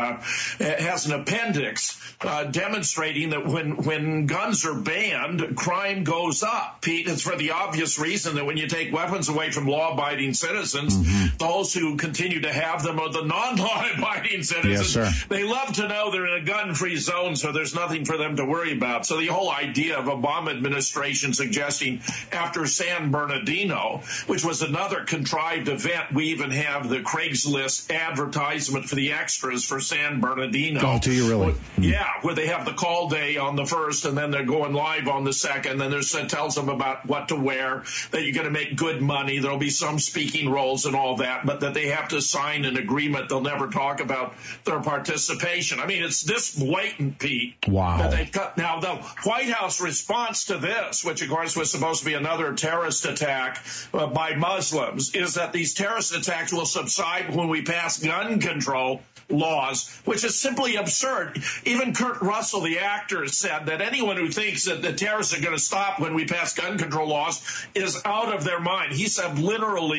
an appendix demonstrating that when guns are banned, crime goes up. Pete, it's for the obvious reason that when you take weapons away from law-abiding citizens, those who continue to have them are the non-law-abiding citizens. Yes, they love to know they're in a gun-free zone, so there's nothing for them to worry about. So the whole idea of Obama administration suggesting after San Bernardino, which was another contrived event, we even have the Craigslist advertisement for the extras for San Bernardino. Oh, do you really? Yeah, where they have the call day on the 1st, and then they're going live on the 2nd, and there's tells them about what to wear, that you're going to make good money, there'll be some speaking roles and all that, but that they have to sign an agreement. They'll never talk about their participation. I mean, it's this blatant, Pete. Wow. That they've cut. Now, the White House response to this, which of course was supposed to be another terrorist attack by Muslims, is that these terrorist attacks will subside when we pass gun control laws, which is simply absurd. Even Kurt Russell, the actor, said that anyone who thinks that the terrorists are going to stop when we pass gun control laws is out of their mind. He said literally,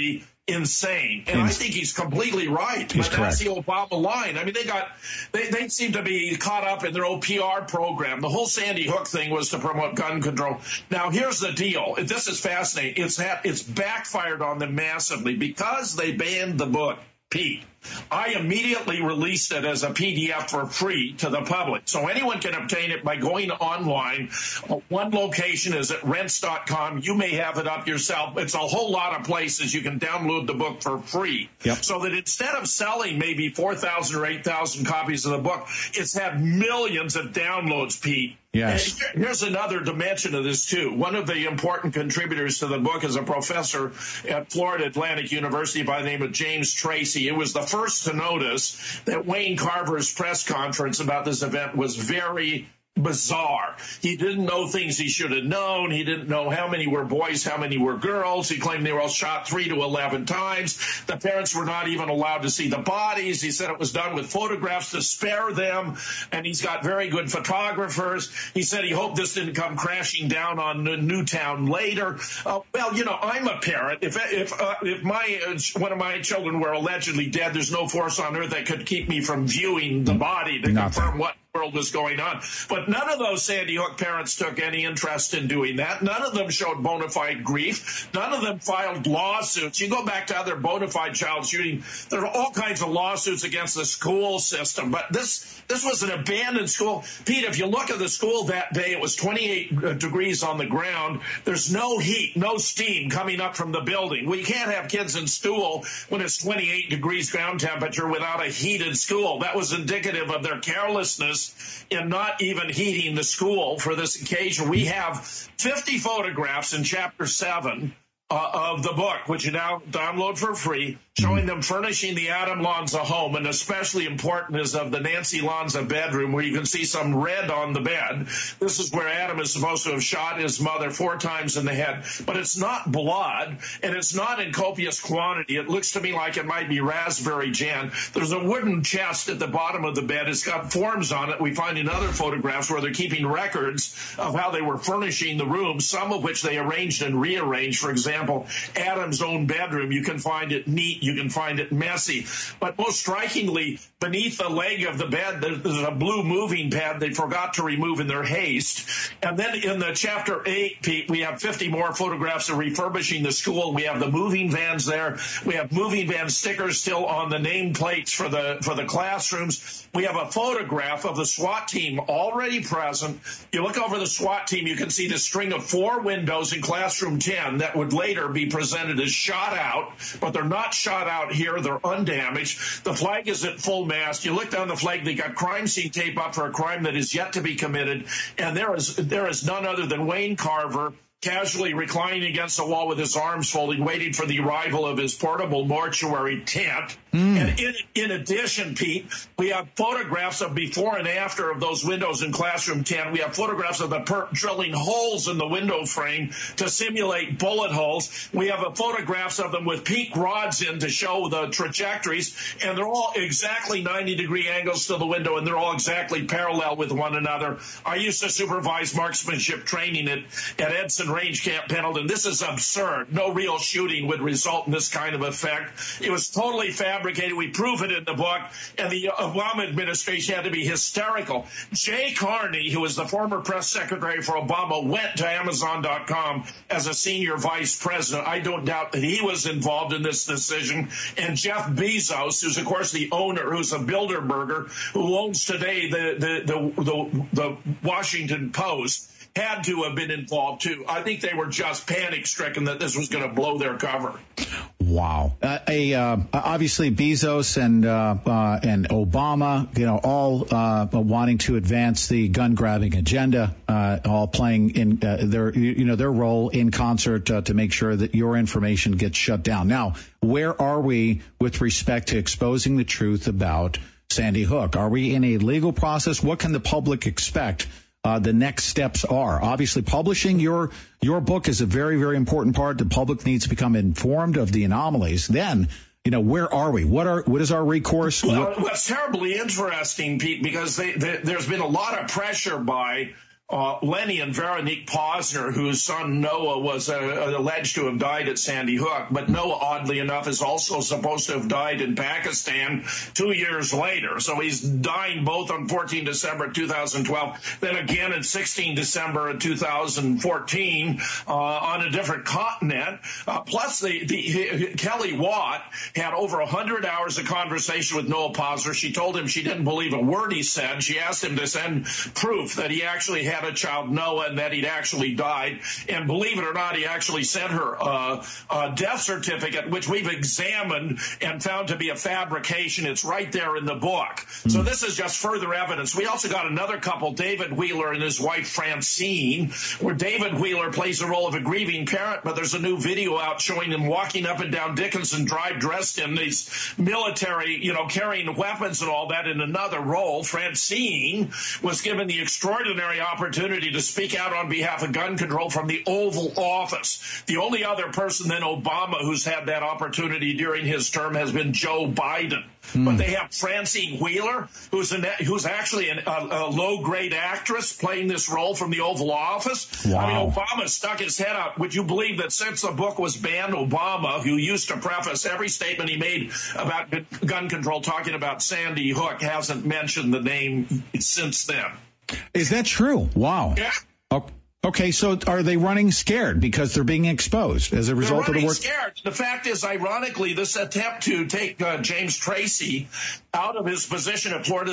insane. And I think he's completely right. But that's the Obama line. I mean, they seem to be caught up in their own PR program. The whole Sandy Hook thing was to promote gun control. Now, here's the deal. This is fascinating. It's backfired on them massively because they banned the book, Pete. I immediately released it as a PDF for free to the public. So anyone can obtain it by going online. One location is at rents.com. You may have it up yourself. It's a whole lot of places you can download the book for free. Yep. So that instead of selling maybe 4,000 or 8,000 copies of the book, it's had millions of downloads, Pete. Yes. And here's another dimension of this, too. One of the important contributors to the book is a professor at Florida Atlantic University by the name of James Tracy. It was the first to notice that Wayne Carver's press conference about this event was very bizarre. He didn't know things he should have known. He didn't know how many were boys, how many were girls. He claimed they were all shot 3 to 11 times. The parents were not even allowed to see the bodies. He said it was done with photographs to spare them, and he's got very good photographers. He said he hoped this didn't come crashing down on Newtown later. Well, you know, I'm a parent. If one of my children were allegedly dead, there's no force on earth that could keep me from viewing the body to confirm what world was going on. But none of those Sandy Hook parents took any interest in doing that. None of them showed bona fide grief. None of them filed lawsuits. You go back to other bona fide child shooting, there are all kinds of lawsuits against the school system. But this was an abandoned school. Pete, if you look at the school that day, it was 28 degrees on the ground. There's no heat, no steam coming up from the building. We can't have kids in school when it's 28 degrees ground temperature without a heated school. That was indicative of their carelessness in not even heating the school for this occasion. We have 50 photographs in Chapter 7 of the book, which you now download for free, showing them furnishing the Adam Lanza home, and especially important is of the Nancy Lanza bedroom, where you can see some red on the bed. This is where Adam is supposed to have shot his mother 4 times in the head. But it's not blood, and it's not in copious quantity. It looks to me like it might be raspberry jam. There's a wooden chest at the bottom of the bed. It's got forms on it. We find in other photographs where they're keeping records of how they were furnishing the room, some of which they arranged and rearranged. For example, Adam's own bedroom, you can find it neat, you can find it messy. But most strikingly, beneath the leg of the bed, there's a blue moving pad they forgot to remove in their haste. And then in the Chapter 8, Pete, we have 50 more photographs of refurbishing the school. We have the moving vans there. We have moving van stickers still on the nameplates for the classrooms. We have a photograph of the SWAT team already present. You look over the SWAT team, you can see the string of 4 windows in classroom 10 that would later be presented as shot out, but they're not shot out here. They're undamaged. The flag is at full mast. You look down the flag, they got crime scene tape up for a crime that is yet to be committed, and there is none other than Wayne Carver casually reclining against the wall with his arms folded, waiting for the arrival of his portable mortuary tent. And in addition, Pete, we have photographs of before and after of those windows in classroom 10. We have photographs of the perp drilling holes in the window frame to simulate bullet holes. We have photographs of them with peak rods in to show the trajectories, and they're all exactly 90-degree angles to the window, and they're all exactly parallel with one another. I used to supervise marksmanship training at Edson Range Camp Pendleton. This is absurd. No real shooting would result in this kind of effect. It was totally fabricated. We prove it in the book, and the Obama administration had to be hysterical. Jay Carney, who was the former press secretary for Obama, went to Amazon.com as a senior vice president. I don't doubt that he was involved in this decision. And Jeff Bezos, who's of course the owner, who's a Bilderberger, who owns today the Washington Post, had to have been involved too. I think they were just panic-stricken that this was going to blow their cover. Wow. Obviously Bezos and Obama, all wanting to advance the gun-grabbing agenda, all playing in their role in concert to make sure that your information gets shut down. Now, where are we with respect to exposing the truth about Sandy Hook? Are we in a legal process? What can the public expect the next steps are? Obviously, publishing your book is a very, very important part. The public needs to become informed of the anomalies. Then, where are we? What is our recourse? Well, it's terribly interesting, Pete, because there's been a lot of pressure by Lenny and Veronique Posner, whose son Noah was alleged to have died at Sandy Hook, but Noah, oddly enough, is also supposed to have died in Pakistan 2 years later. So he's dying both on 14 December 2012, then again in 16 December 2014 on a different continent. Plus, Kelly Watt had over 100 hours of conversation with Noah Posner. She told him she didn't believe a word he said. She asked him to send proof that he actually had a child, Noah, and that he'd actually died. And believe it or not, he actually sent her a death certificate, which we've examined and found to be a fabrication. It's right there in the book. So this is just further evidence. We also got another couple, David Wheeler and his wife Francine, where David Wheeler plays the role of a grieving parent, but there's a new video out showing him walking up and down Dickinson Drive dressed in these military, carrying weapons and all that in another role. Francine was given the extraordinary opportunity to speak out on behalf of gun control from the Oval Office. The only other person than Obama who's had that opportunity during his term has been Joe Biden. But they have Francine Wheeler, who's actually a low-grade actress playing this role from the Oval Office. Wow. I mean, Obama stuck his head out. Would you believe that since the book was banned, Obama, who used to preface every statement he made about gun control talking about Sandy Hook, hasn't mentioned the name since then? Is that true? Wow. Yeah. Okay, so are they running scared because they're being exposed as a result of the work? They're running scared. The fact is, ironically, this attempt to take James Tracy out of his position at Florida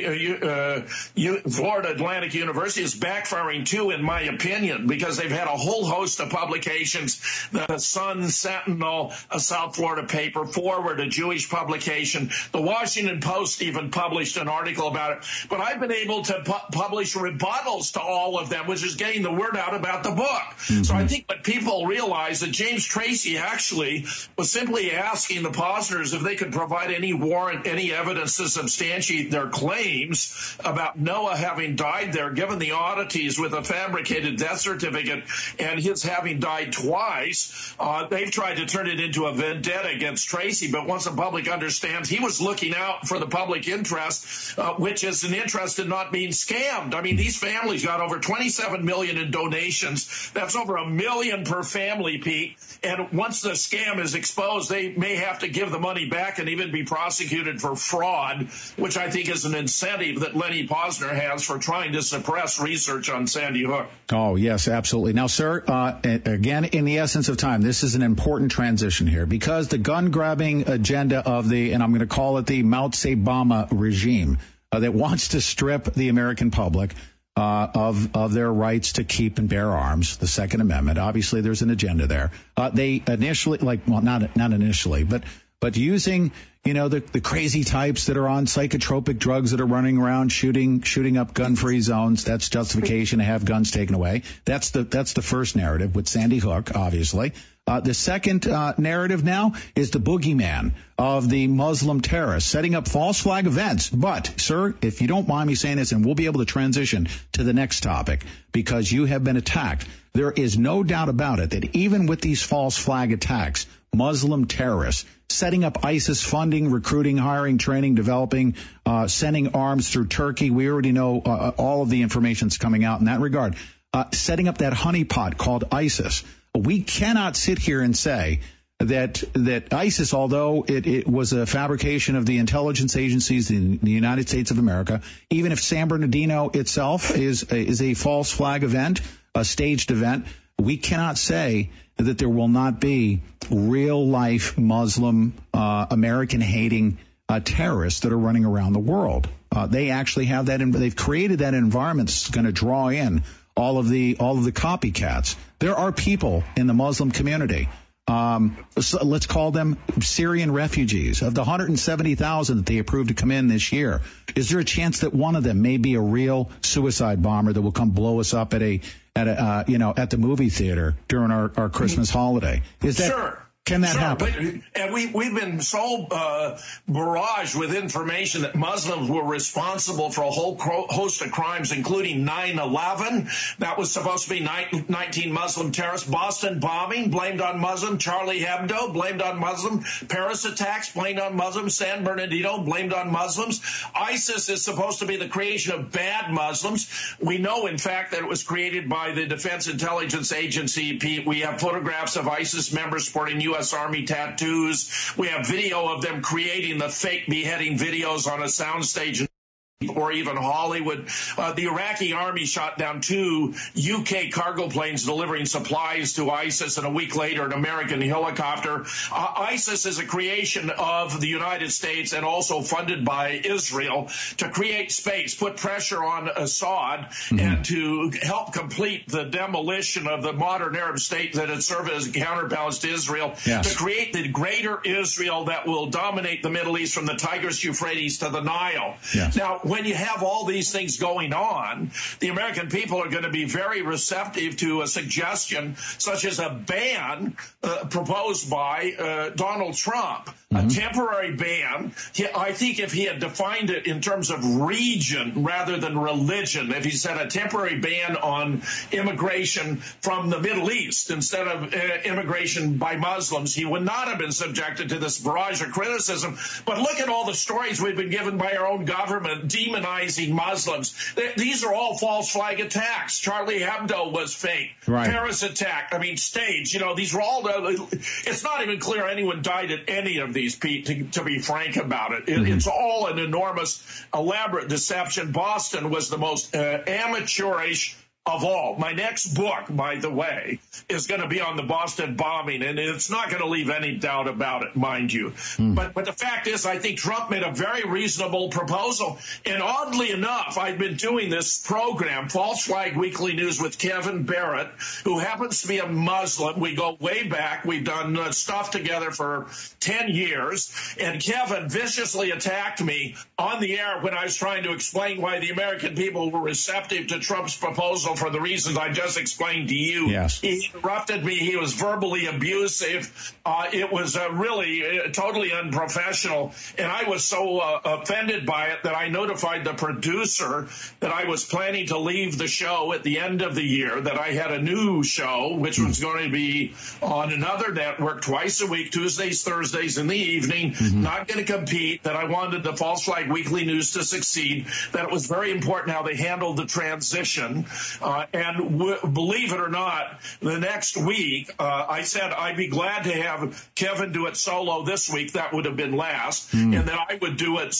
Atlantic University is backfiring too, in my opinion, because they've had a whole host of publications, the Sun Sentinel, a South Florida paper, Forward, a Jewish publication, the Washington Post even published an article about it. But I've been able to publish rebuttals to all of them, which is getting the word out about the book. Mm-hmm. So I think what people realize that James Tracy actually was simply asking the Posners if they could provide any warrant, any evidence to substantiate their claims about Noah having died there, given the oddities with a fabricated death certificate and his having died twice. They've tried to turn it into a vendetta against Tracy, but once the public understands he was looking out for the public interest, which is an interest in not being scammed. I mean, these families got over $27 million in donations. That's over $1 million per family, Pete. And once the scam is exposed, they may have to give the money back and even be prosecuted for fraud, which I think is an incentive that Lenny Posner has for trying to suppress research on Sandy Hook. Oh, yes, absolutely. Now, sir, again, in the essence of time, this is an important transition here because the gun-grabbing agenda of and I'm going to call it the Mao Zedong regime that wants to strip the American public of their rights to keep and bear arms, the Second Amendment. Obviously, there's an agenda there. They initially, not initially, but using, the crazy types that are on psychotropic drugs that are running around shooting up gun-free zones. That's justification to have guns taken away. That's the first narrative with Sandy Hook, obviously. The second narrative now is the boogeyman of the Muslim terrorists setting up false flag events. But, sir, if you don't mind me saying this, and we'll be able to transition to the next topic because you have been attacked, there is no doubt about it that even with these false flag attacks, Muslim terrorists setting up ISIS funding, recruiting, hiring, training, developing, sending arms through Turkey. We already know all of the information that's coming out in that regard. Setting up that honeypot called ISIS. We cannot sit here and say that ISIS, although it was a fabrication of the intelligence agencies in the United States of America, even if San Bernardino itself is a false flag event, a staged event, we cannot say that there will not be real life Muslim, American-hating terrorists that are running around the world. They actually have that, they've created that environment that's going to draw in all of the copycats. There are people in the Muslim community, so let's call them Syrian refugees. Of the 170,000 that they approved to come in this year, is there a chance that one of them may be a real suicide bomber that will come blow us up at the movie theater during our Christmas holiday? Is that Sure. Can that happen? And we've been so barraged with information that Muslims were responsible for a whole host of crimes, including 9/11. That was supposed to be 19 Muslim terrorists. Boston bombing, blamed on Muslim. Charlie Hebdo, blamed on Muslim. Paris attacks, blamed on Muslims. San Bernardino, blamed on Muslims. ISIS is supposed to be the creation of bad Muslims. We know, in fact, that it was created by the Defense Intelligence Agency. We have photographs of ISIS members sporting U.S. Army tattoos. We have video of them creating the fake beheading videos on a soundstage or even Hollywood. The Iraqi army shot down 2 UK cargo planes delivering supplies to ISIS, and a week later an American helicopter. ISIS is a creation of the United States and also funded by Israel to create space, put pressure on Assad, and to help complete the demolition of the modern Arab state that had served as a counterbalance to Israel, to create the greater Israel that will dominate the Middle East from the Tigris, Euphrates to the Nile. Now, when you have all these things going on, the American people are going to be very receptive to a suggestion such as a ban proposed by Donald Trump, a temporary ban. I think if he had defined it in terms of region rather than religion, if he said a temporary ban on immigration from the Middle East instead of immigration by Muslims, he would not have been subjected to this barrage of criticism. But look at all the stories we've been given by our own government demonizing Muslims. These are all false flag attacks. Charlie Hebdo was fake. Paris attack, staged. These were all, it's not even clear anyone died at any of these, Pete, to be frank about it. It's all an enormous, elaborate deception. Boston was the most amateurish of all. My next book, by the way, is going to be on the Boston bombing, and it's not going to leave any doubt about it, mind you. But the fact is, I think Trump made a very reasonable proposal. And oddly enough, I've been doing this program, False Flag Weekly News, with Kevin Barrett, who happens to be a Muslim. We go way back. We've done stuff together for 10 years. And Kevin viciously attacked me on the air when I was trying to explain why the American people were receptive to Trump's proposal for the reasons I just explained to you. He interrupted me. He was verbally abusive. It was really totally unprofessional. And I was so offended by it that I notified the producer that I was planning to leave the show at the end of the year, that I had a new show, which was going to be on another network twice a week, Tuesdays, Thursdays in the evening, not going to compete, that I wanted the False Flag Weekly News to succeed, that it was very important how they handled the transition. Believe it or not, the next week, I said I'd be glad to have Kevin do it solo this week. That would have been last. And then I would do it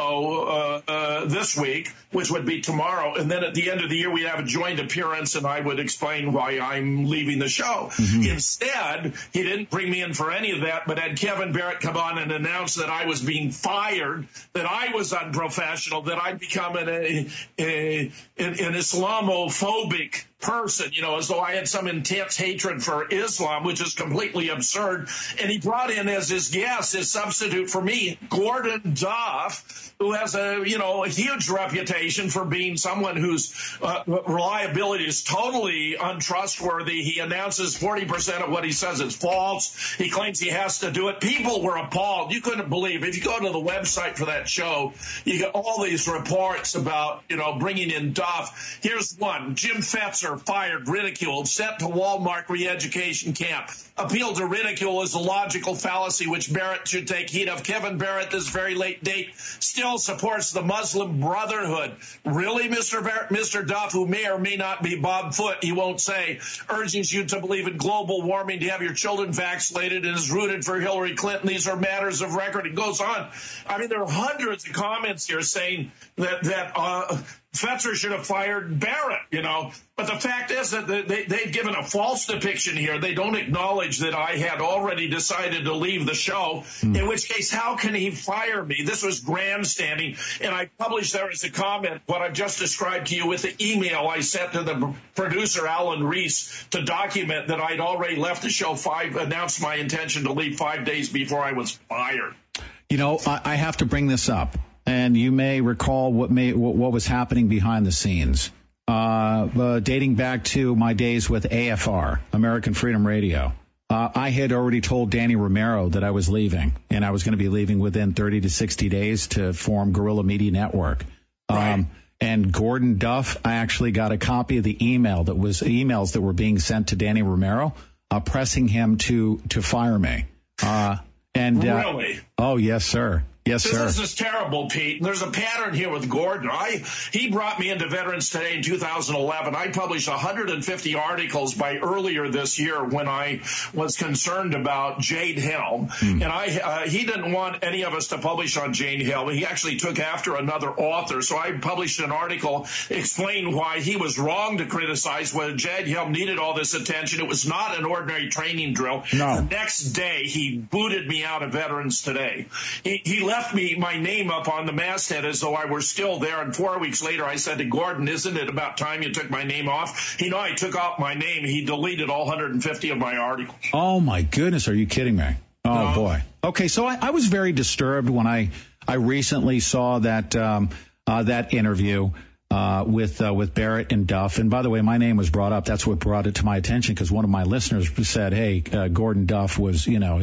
solo this week, which would be tomorrow. And then at the end of the year, we'd have a joint appearance, and I would explain why I'm leaving the show. Instead, he didn't bring me in for any of that, but had Kevin Barrett come on and announce that I was being fired, that I was unprofessional, that I'd become an Islamophobic person, as though I had some intense hatred for Islam, which is completely absurd. And he brought in as his guest, his substitute for me, Gordon Duff, who has a huge reputation for being someone whose reliability is totally untrustworthy. He announces 40% of what he says is false. He claims he has to do it. People were appalled. You couldn't believe. If you go to the website for that show, you get all these reports about, bringing in Duff. Here's one. Jim Fetzer, fired, ridiculed, sent to Walmart re-education camp. Appeal to ridicule is a logical fallacy which Barrett should take heed of. Kevin Barrett, this very late date, still supports the Muslim Brotherhood. Really, Mr. Barrett? Mr. Duff, who may or may not be Bob Foote, he won't say, urges you to believe in global warming, to have your children vaccinated, and is rooted for Hillary Clinton. These are matters of record. It goes on. There are hundreds of comments here saying that Fetzer should have fired Barrett, But the fact is that they've given a false depiction here. They don't acknowledge that I had already decided to leave the show, in which case, how can he fire me? This was grandstanding. And I published there as a comment what I've just described to you with the email I sent to the producer, Alan Reese, to document that I'd already left the show announced my intention to leave 5 days before I was fired. I have to bring this up. And you may recall what was happening behind the scenes, dating back to my days with AFR, American Freedom Radio. I had already told Danny Romero that I was leaving, and I was going to be leaving within 30 to 60 days to form Guerrilla Media Network. Right. And Gordon Duff, I actually got a copy of the emails that were being sent to Danny Romero, pressing him to fire me. Really? Oh, yes, sir. Yes, sir. This is terrible, Pete. There's a pattern here with Gordon. He brought me into Veterans Today in 2011. I published 150 articles by earlier this year when I was concerned about Jade Helm. And he didn't want any of us to publish on Jade Helm. He actually took after another author. So I published an article explaining why he was wrong to criticize whether Jade Helm needed all this attention. It was not an ordinary training drill. No. The next day, he booted me out of Veterans Today. He left my name up on the masthead as though I were still there, and 4 weeks later I said to Gordon, isn't it about time you took my name off? I took off my name. He deleted all 150 of my articles. Oh, my goodness. Are you kidding me? Oh, boy. Okay, so I was very disturbed when I recently saw that interview with Barrett and Duff. And by the way, my name was brought up. That's what brought it to my attention, because one of my listeners said, hey, Gordon Duff was,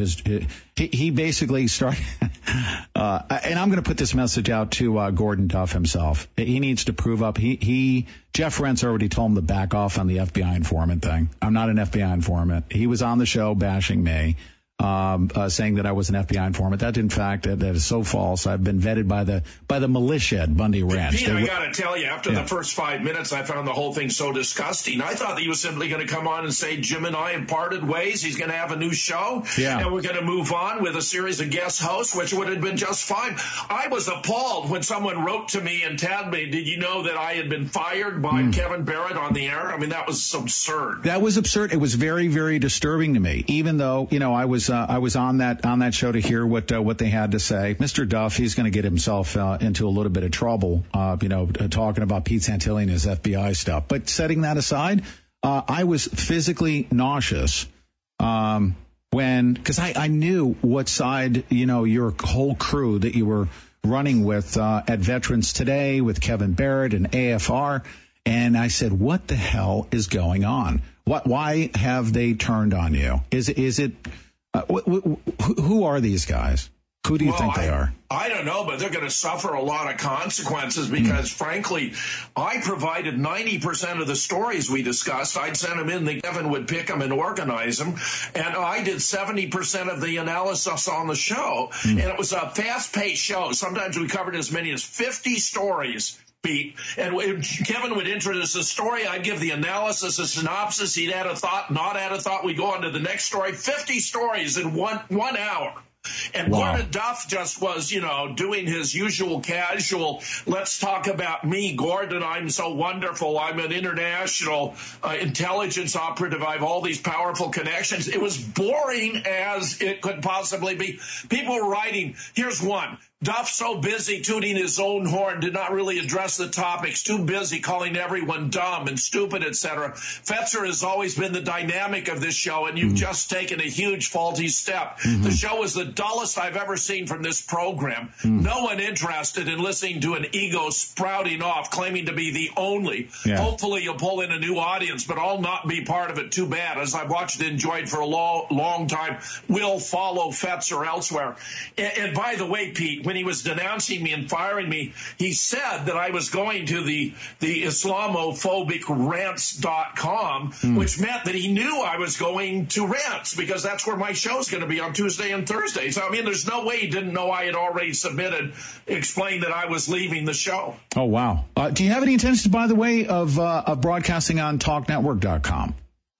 he basically started, and I'm going to put this message out to Gordon Duff himself. He needs to prove up. Jeff Rentz already told him to back off on the FBI informant thing. I'm not an FBI informant. He was on the show bashing me. Saying that I was an FBI informant. That, in fact, that is so false. I've been vetted by the militia at Bundy Ranch. Pete, I got to tell you, after the first 5 minutes, I found the whole thing so disgusting. I thought that he was simply going to come on and say, Jim and I have parted ways. He's going to have a new show. Yeah. And we're going to move on with a series of guest hosts, which would have been just fine. I was appalled when someone wrote to me and tagged me, did you know that I had been fired by Kevin Barrett on the air? I mean, that was absurd. That was absurd. It was very, very disturbing to me, even though, I was on that show to hear what they had to say. Mr. Duff, he's going to get himself into a little bit of trouble, talking about Pete Santilli and his FBI stuff. But setting that aside, I was physically nauseous because I knew what side, your whole crew that you were running with at Veterans Today with Kevin Barrett and AFR. And I said, what the hell is going on? Why have they turned on you? Is it who are these guys? Who do you think they are? I don't know, but they're going to suffer a lot of consequences because, frankly, I provided 90% of the stories we discussed. I'd send them in, Kevin would pick them and organize them, and I did 70% of the analysis on the show. And it was a fast-paced show. Sometimes we covered as many as 50 stories. Pete. And Kevin would introduce a story. I'd give the analysis, a synopsis. He'd add a thought, not add a thought. We'd go on to the next story. 50 stories in one hour. And Gordon Duff just was, doing his usual casual, let's talk about me, Gordon, I'm so wonderful, I'm an international intelligence operative, I have all these powerful connections. It was boring as it could possibly be. People were writing, here's one. Duff so busy tooting his own horn did not really address the topics, too busy calling everyone dumb and stupid, etc. Fetzer has always been the dynamic of this show, and you've just taken a huge faulty step. The show is the dullest I've ever seen from this program. No one interested in listening to an ego sprouting off, claiming to be the only. Hopefully you'll pull in a new audience, but I'll not be part of it. Too bad. As I've watched and enjoyed for a long time, will follow Fetzer elsewhere. And by the way, Pete, when he was denouncing me and firing me, he said that I was going to the Islamophobic rants.com, which meant that he knew I was going to Rants because that's where my show's going to be on Tuesday and Thursday. So, I mean, there's no way he didn't know I had already submitted, explained that I was leaving the show. Oh, wow. Do you have any intentions, by the way, of broadcasting on TalkNetwork.com?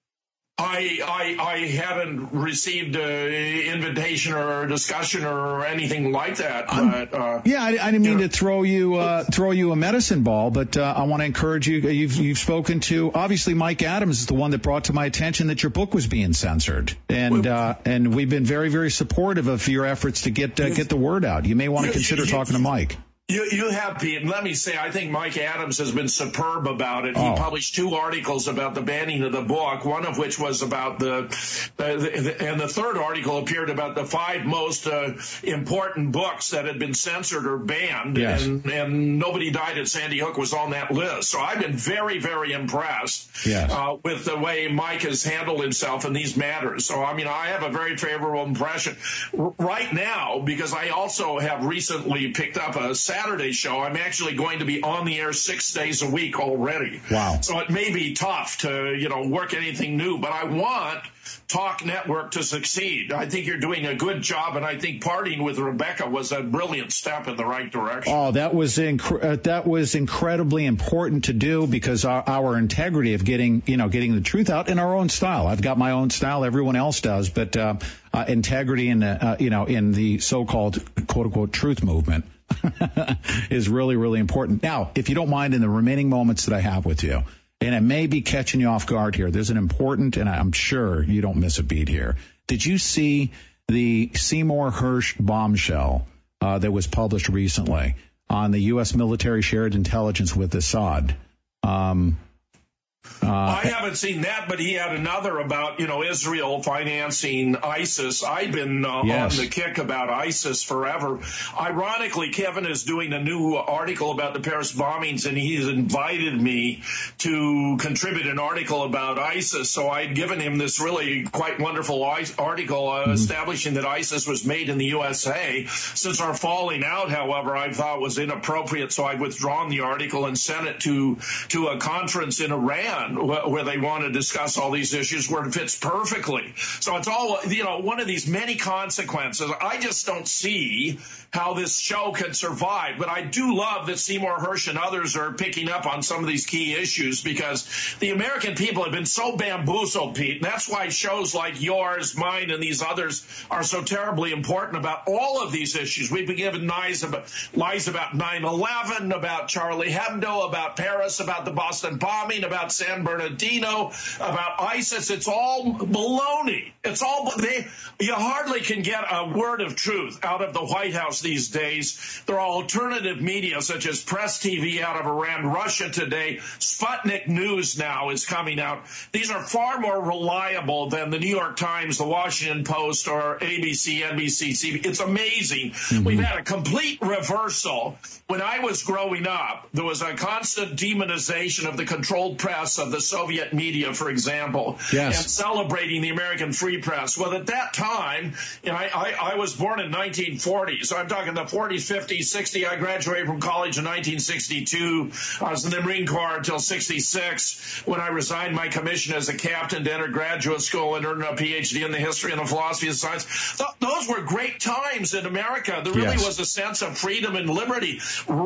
I haven't received an invitation or a discussion or anything like that. I didn't mean to throw you a medicine ball, but I want to encourage you. You've spoken to, obviously, Mike Adams is the one that brought to my attention that your book was being censored, and we've been very, very supportive of your efforts to get the word out. You may want to consider talking to Mike. You have, Pete, and let me say, I think Mike Adams has been superb about it. He published 2 articles about the banning of the book, one of which was about and the third article appeared about the 5 most important books that had been censored or banned, yes. and Nobody Died at Sandy Hook was on that list. So I've been very, very impressed with the way Mike has handled himself in these matters. So, I mean, I have a very favorable impression. Right now, because I also have recently picked up a Saturday show, I'm actually going to be on the air 6 days a week already. Wow. So it may be tough to, work anything new, but I want Talk Network to succeed. I think you're doing a good job, and I think parting with Rebecca was a brilliant step in the right direction. Oh, that was incredibly important to do, because our integrity of getting the truth out in our own style. I've got my own style, everyone else does, but integrity in the so-called quote unquote truth movement is really, really important. Now, if you don't mind, in the remaining moments that I have with you, and it may be catching you off guard here, there's an important, and I'm sure you don't miss a beat here. Did you see the Seymour Hersh bombshell that was published recently on the U.S. military shared intelligence with Assad? I haven't seen that, but he had another about, Israel financing ISIS. I've been on the kick about ISIS forever. Ironically, Kevin is doing a new article about the Paris bombings, and he's invited me to contribute an article about ISIS. So I'd given him this really quite wonderful article establishing that ISIS was made in the USA. Since our falling out, however, I thought was inappropriate, so I'd withdrawn the article and sent it to a conference in Iran, where they want to discuss all these issues, where it fits perfectly. So it's all, one of these many consequences. I just don't see how this show can survive. But I do love that Seymour Hersh and others are picking up on some of these key issues, because the American people have been so bamboozled, Pete. And that's why shows like yours, mine, and these others are so terribly important about all of these issues. We've been given lies about 9/11, about Charlie Hebdo, about Paris, about the Boston bombing, about San Bernardino, about ISIS. It's all baloney. You hardly can get a word of truth out of the White House these days. There are alternative media such as Press TV out of Iran, Russia Today, Sputnik News now is coming out. These are far more reliable than the New York Times, the Washington Post, or ABC, NBC, CBS. It's amazing. Mm-hmm. We've had a complete reversal. When I was growing up, there was a constant demonization of the controlled press of the Soviet media, for example, and celebrating the American free press. Well, at that time, I was born in 1940, so I'm talking the 40s, 50s, 60s. I graduated from college in 1962. I was in the Marine Corps until 66, when I resigned my commission as a captain to enter graduate school and earn a PhD in the history and the philosophy of science. Those were great times in America. There really was a sense of freedom and liberty.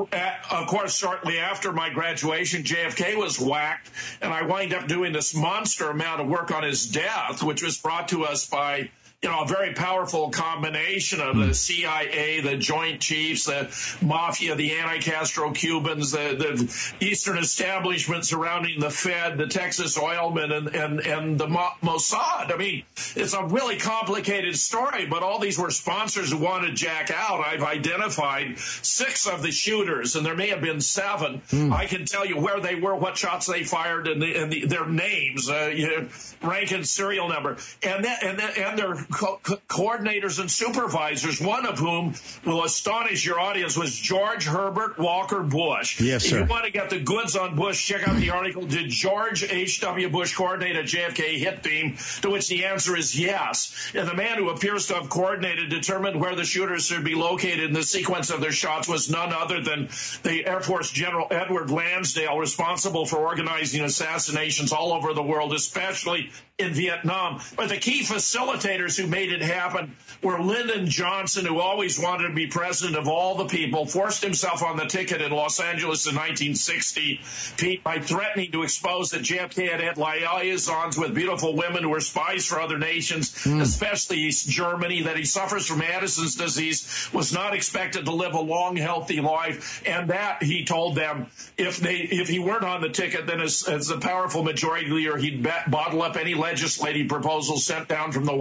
Of course, shortly after my graduation, JFK was whacked, and I wind up doing this monster amount of work on his death, which was brought to us by a very powerful combination of the CIA, the Joint Chiefs, the Mafia, the anti-Castro Cubans, the Eastern establishment surrounding the Fed, the Texas oilmen, and the Mossad. I mean, it's a really complicated story, but all these were sponsors who wanted Jack out. I've identified 6 of the shooters, and there may have been 7. I can tell you where they were, what shots they fired, and their names, rank and serial number, and their coordinators and supervisors, one of whom will astonish your audience, was George Herbert Walker Bush. Yes, sir. If you want to get the goods on Bush, check out the article, Did George H.W. Bush Coordinate a JFK hit team? To which the answer is yes. And the man who appears to have determined where the shooters should be located in the sequence of their shots was none other than the Air Force General Edward Lansdale, responsible for organizing assassinations all over the world, especially in Vietnam. But the key facilitators who made it happen were Lyndon Johnson, who always wanted to be president of all the people, forced himself on the ticket in Los Angeles in 1960, Pete, by threatening to expose that JFK had liaisons with beautiful women who were spies for other nations, especially East Germany, that he suffers from Addison's disease, was not expected to live a long, healthy life, and that, he told them, if he weren't on the ticket, then as the powerful majority leader, he'd bottle up any legislative proposals sent down from the White House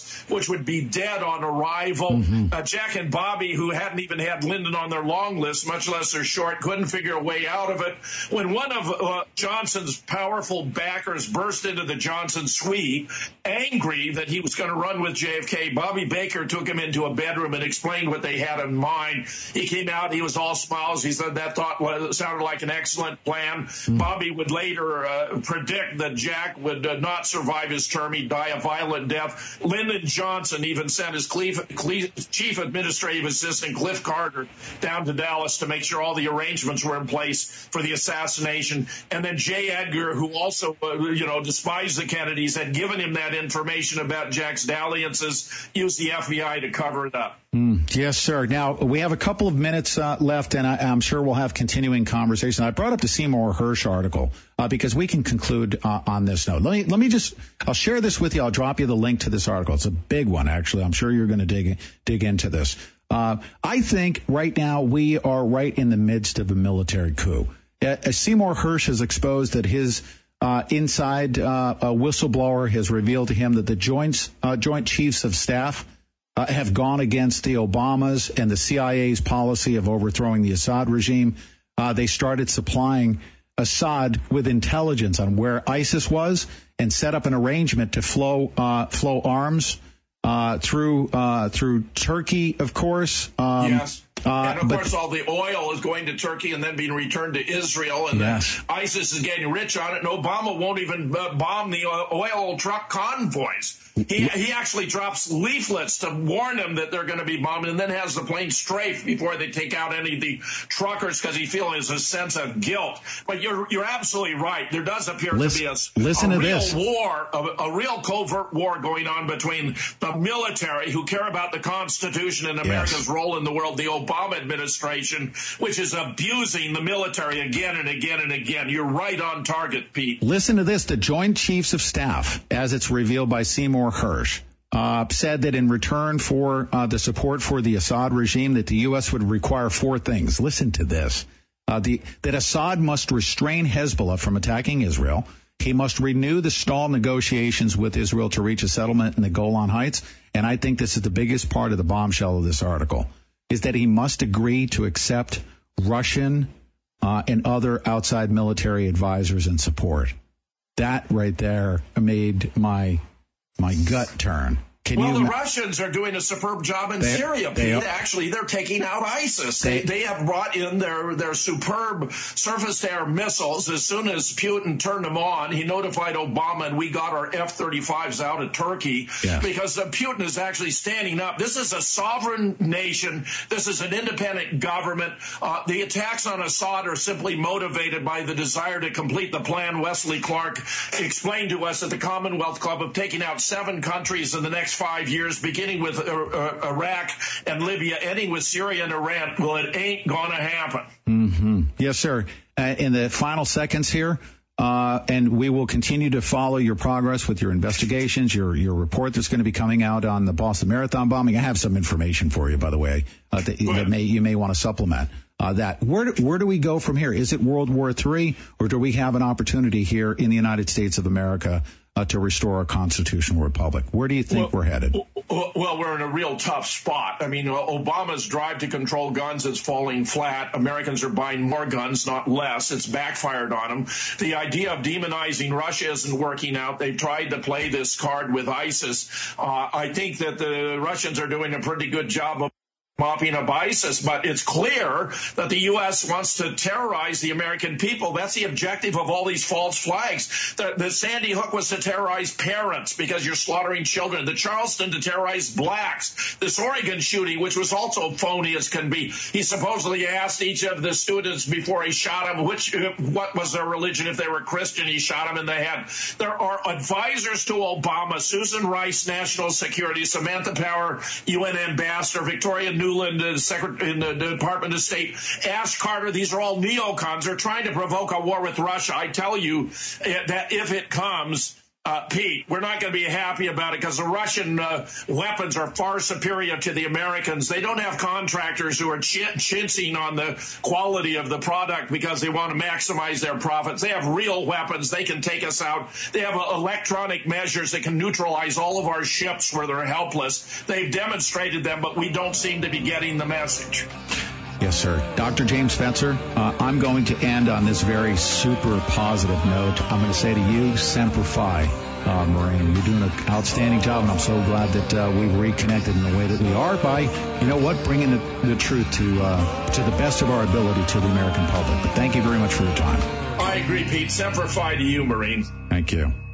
Dallas, which would be dead on arrival. Jack and Bobby, who hadn't even had Lyndon on their long list, much less their short, couldn't figure a way out of it. When one of Johnson's powerful backers burst into the Johnson suite, angry that he was going to run with JFK, Bobby Baker took him into a bedroom and explained what they had in mind. He came out, he was all smiles. He said that sounded like an excellent plan. Bobby would later predict that Jack would not survive his term. He'd die a violent death. Lyndon Johnson even sent his chief administrative assistant, Cliff Carter, down to Dallas to make sure all the arrangements were in place for the assassination. And then J. Edgar, who also, despised the Kennedys, had given him that information about Jack's dalliances, used the FBI to cover it up. Yes, sir. Now, we have a couple of minutes left, and I'm sure we'll have continuing conversation. I brought up the Seymour Hersh article because we can conclude on this note. Let me just, I'll share this with you. I'll drop you the link to this article. It's a big one, actually. I'm sure you're going to dig into this. I think right now we are right in the midst of a military coup. Seymour Hersh has exposed that his inside whistleblower has revealed to him that the Joint Chiefs of Staff have gone against the Obamas and the CIA's policy of overthrowing the Assad regime. They started supplying Assad with intelligence on where ISIS was and set up an arrangement to flow arms through Turkey, of course. Yes. And, of course, all the oil is going to Turkey and then being returned to Israel. And then ISIS is getting rich on it. And Obama won't even bomb the oil truck convoys. He actually drops leaflets to warn them that they're going to be bombed and then has the plane strafe before they take out any of the truckers because he feels a sense of guilt. But you're absolutely right. There does appear to be a real covert war going on between the military, who care about the Constitution and America's role in the world, the Obama administration, which is abusing the military again and again and again. You're right on target, Pete. Listen to this. The Joint Chiefs of Staff, as it's revealed by Seymour Hersh, said that in return for the support for the Assad regime, that the U.S. would require four things. Listen to this. That Assad must restrain Hezbollah from attacking Israel. He must renew the stalled negotiations with Israel to reach a settlement in the Golan Heights. And I think this is the biggest part of the bombshell of this article, is that he must agree to accept Russian and other outside military advisors and support. That right there made my gut turn. The Russians are doing a superb job in Syria, Pete. Actually, they're taking out ISIS. They have brought in their superb surface-to-air missiles. As soon as Putin turned them on, he notified Obama, and we got our F-35s out of Turkey because Putin is actually standing up. This is a sovereign nation. This is an independent government. The attacks on Assad are simply motivated by the desire to complete the plan Wesley Clark explained to us at the Commonwealth Club of taking out 7 countries in the next 5 years, beginning with Iraq and Libya, ending with Syria and Iran. Well, it ain't going to happen. Yes, sir. In the final seconds here, and we will continue to follow your progress with your investigations, your report that's going to be coming out on the Boston Marathon bombing. I have some information for you, by the way, that you may want to supplement. That. Where do we go from here? Is it World War III, or do we have an opportunity here in the United States of America to restore a constitutional republic? Where do you think we're headed? Well, we're in a real tough spot. I mean, Obama's drive to control guns is falling flat. Americans are buying more guns, not less. It's backfired on them. The idea of demonizing Russia isn't working out. They've tried to play this card with ISIS. I think that the Russians are doing a pretty good job of mopping up ISIS, but it's clear that the U.S. wants to terrorize the American people. That's the objective of all these false flags. The Sandy Hook was to terrorize parents because you're slaughtering children. The Charleston to terrorize blacks. This Oregon shooting, which was also phony as can be. He supposedly asked each of the students before he shot them what was their religion. If they were Christian, he shot them in the head. There are advisors to Obama: Susan Rice, National Security; Samantha Power, UN Ambassador; Victoria Nuland in the Department of State; Ash Carter. These are all neocons. They're trying to provoke a war with Russia. I tell you that if it comes, Pete, we're not going to be happy about it because the Russian weapons are far superior to the Americans. They don't have contractors who are chintzing on the quality of the product because they want to maximize their profits. They have real weapons. They can take us out. They have electronic measures that can neutralize all of our ships where they're helpless. They've demonstrated them, but we don't seem to be getting the message. Yes, sir. Dr. James Fetzer, I'm going to end on this very super positive note. I'm going to say to you, Semper Fi, Maureen. You're doing an outstanding job, and I'm so glad that we've reconnected in the way that we are by, you know what, bringing the truth to the best of our ability to the American public. But thank you very much for your time. I agree, Pete. Semper Fi to you, Marine. Thank you.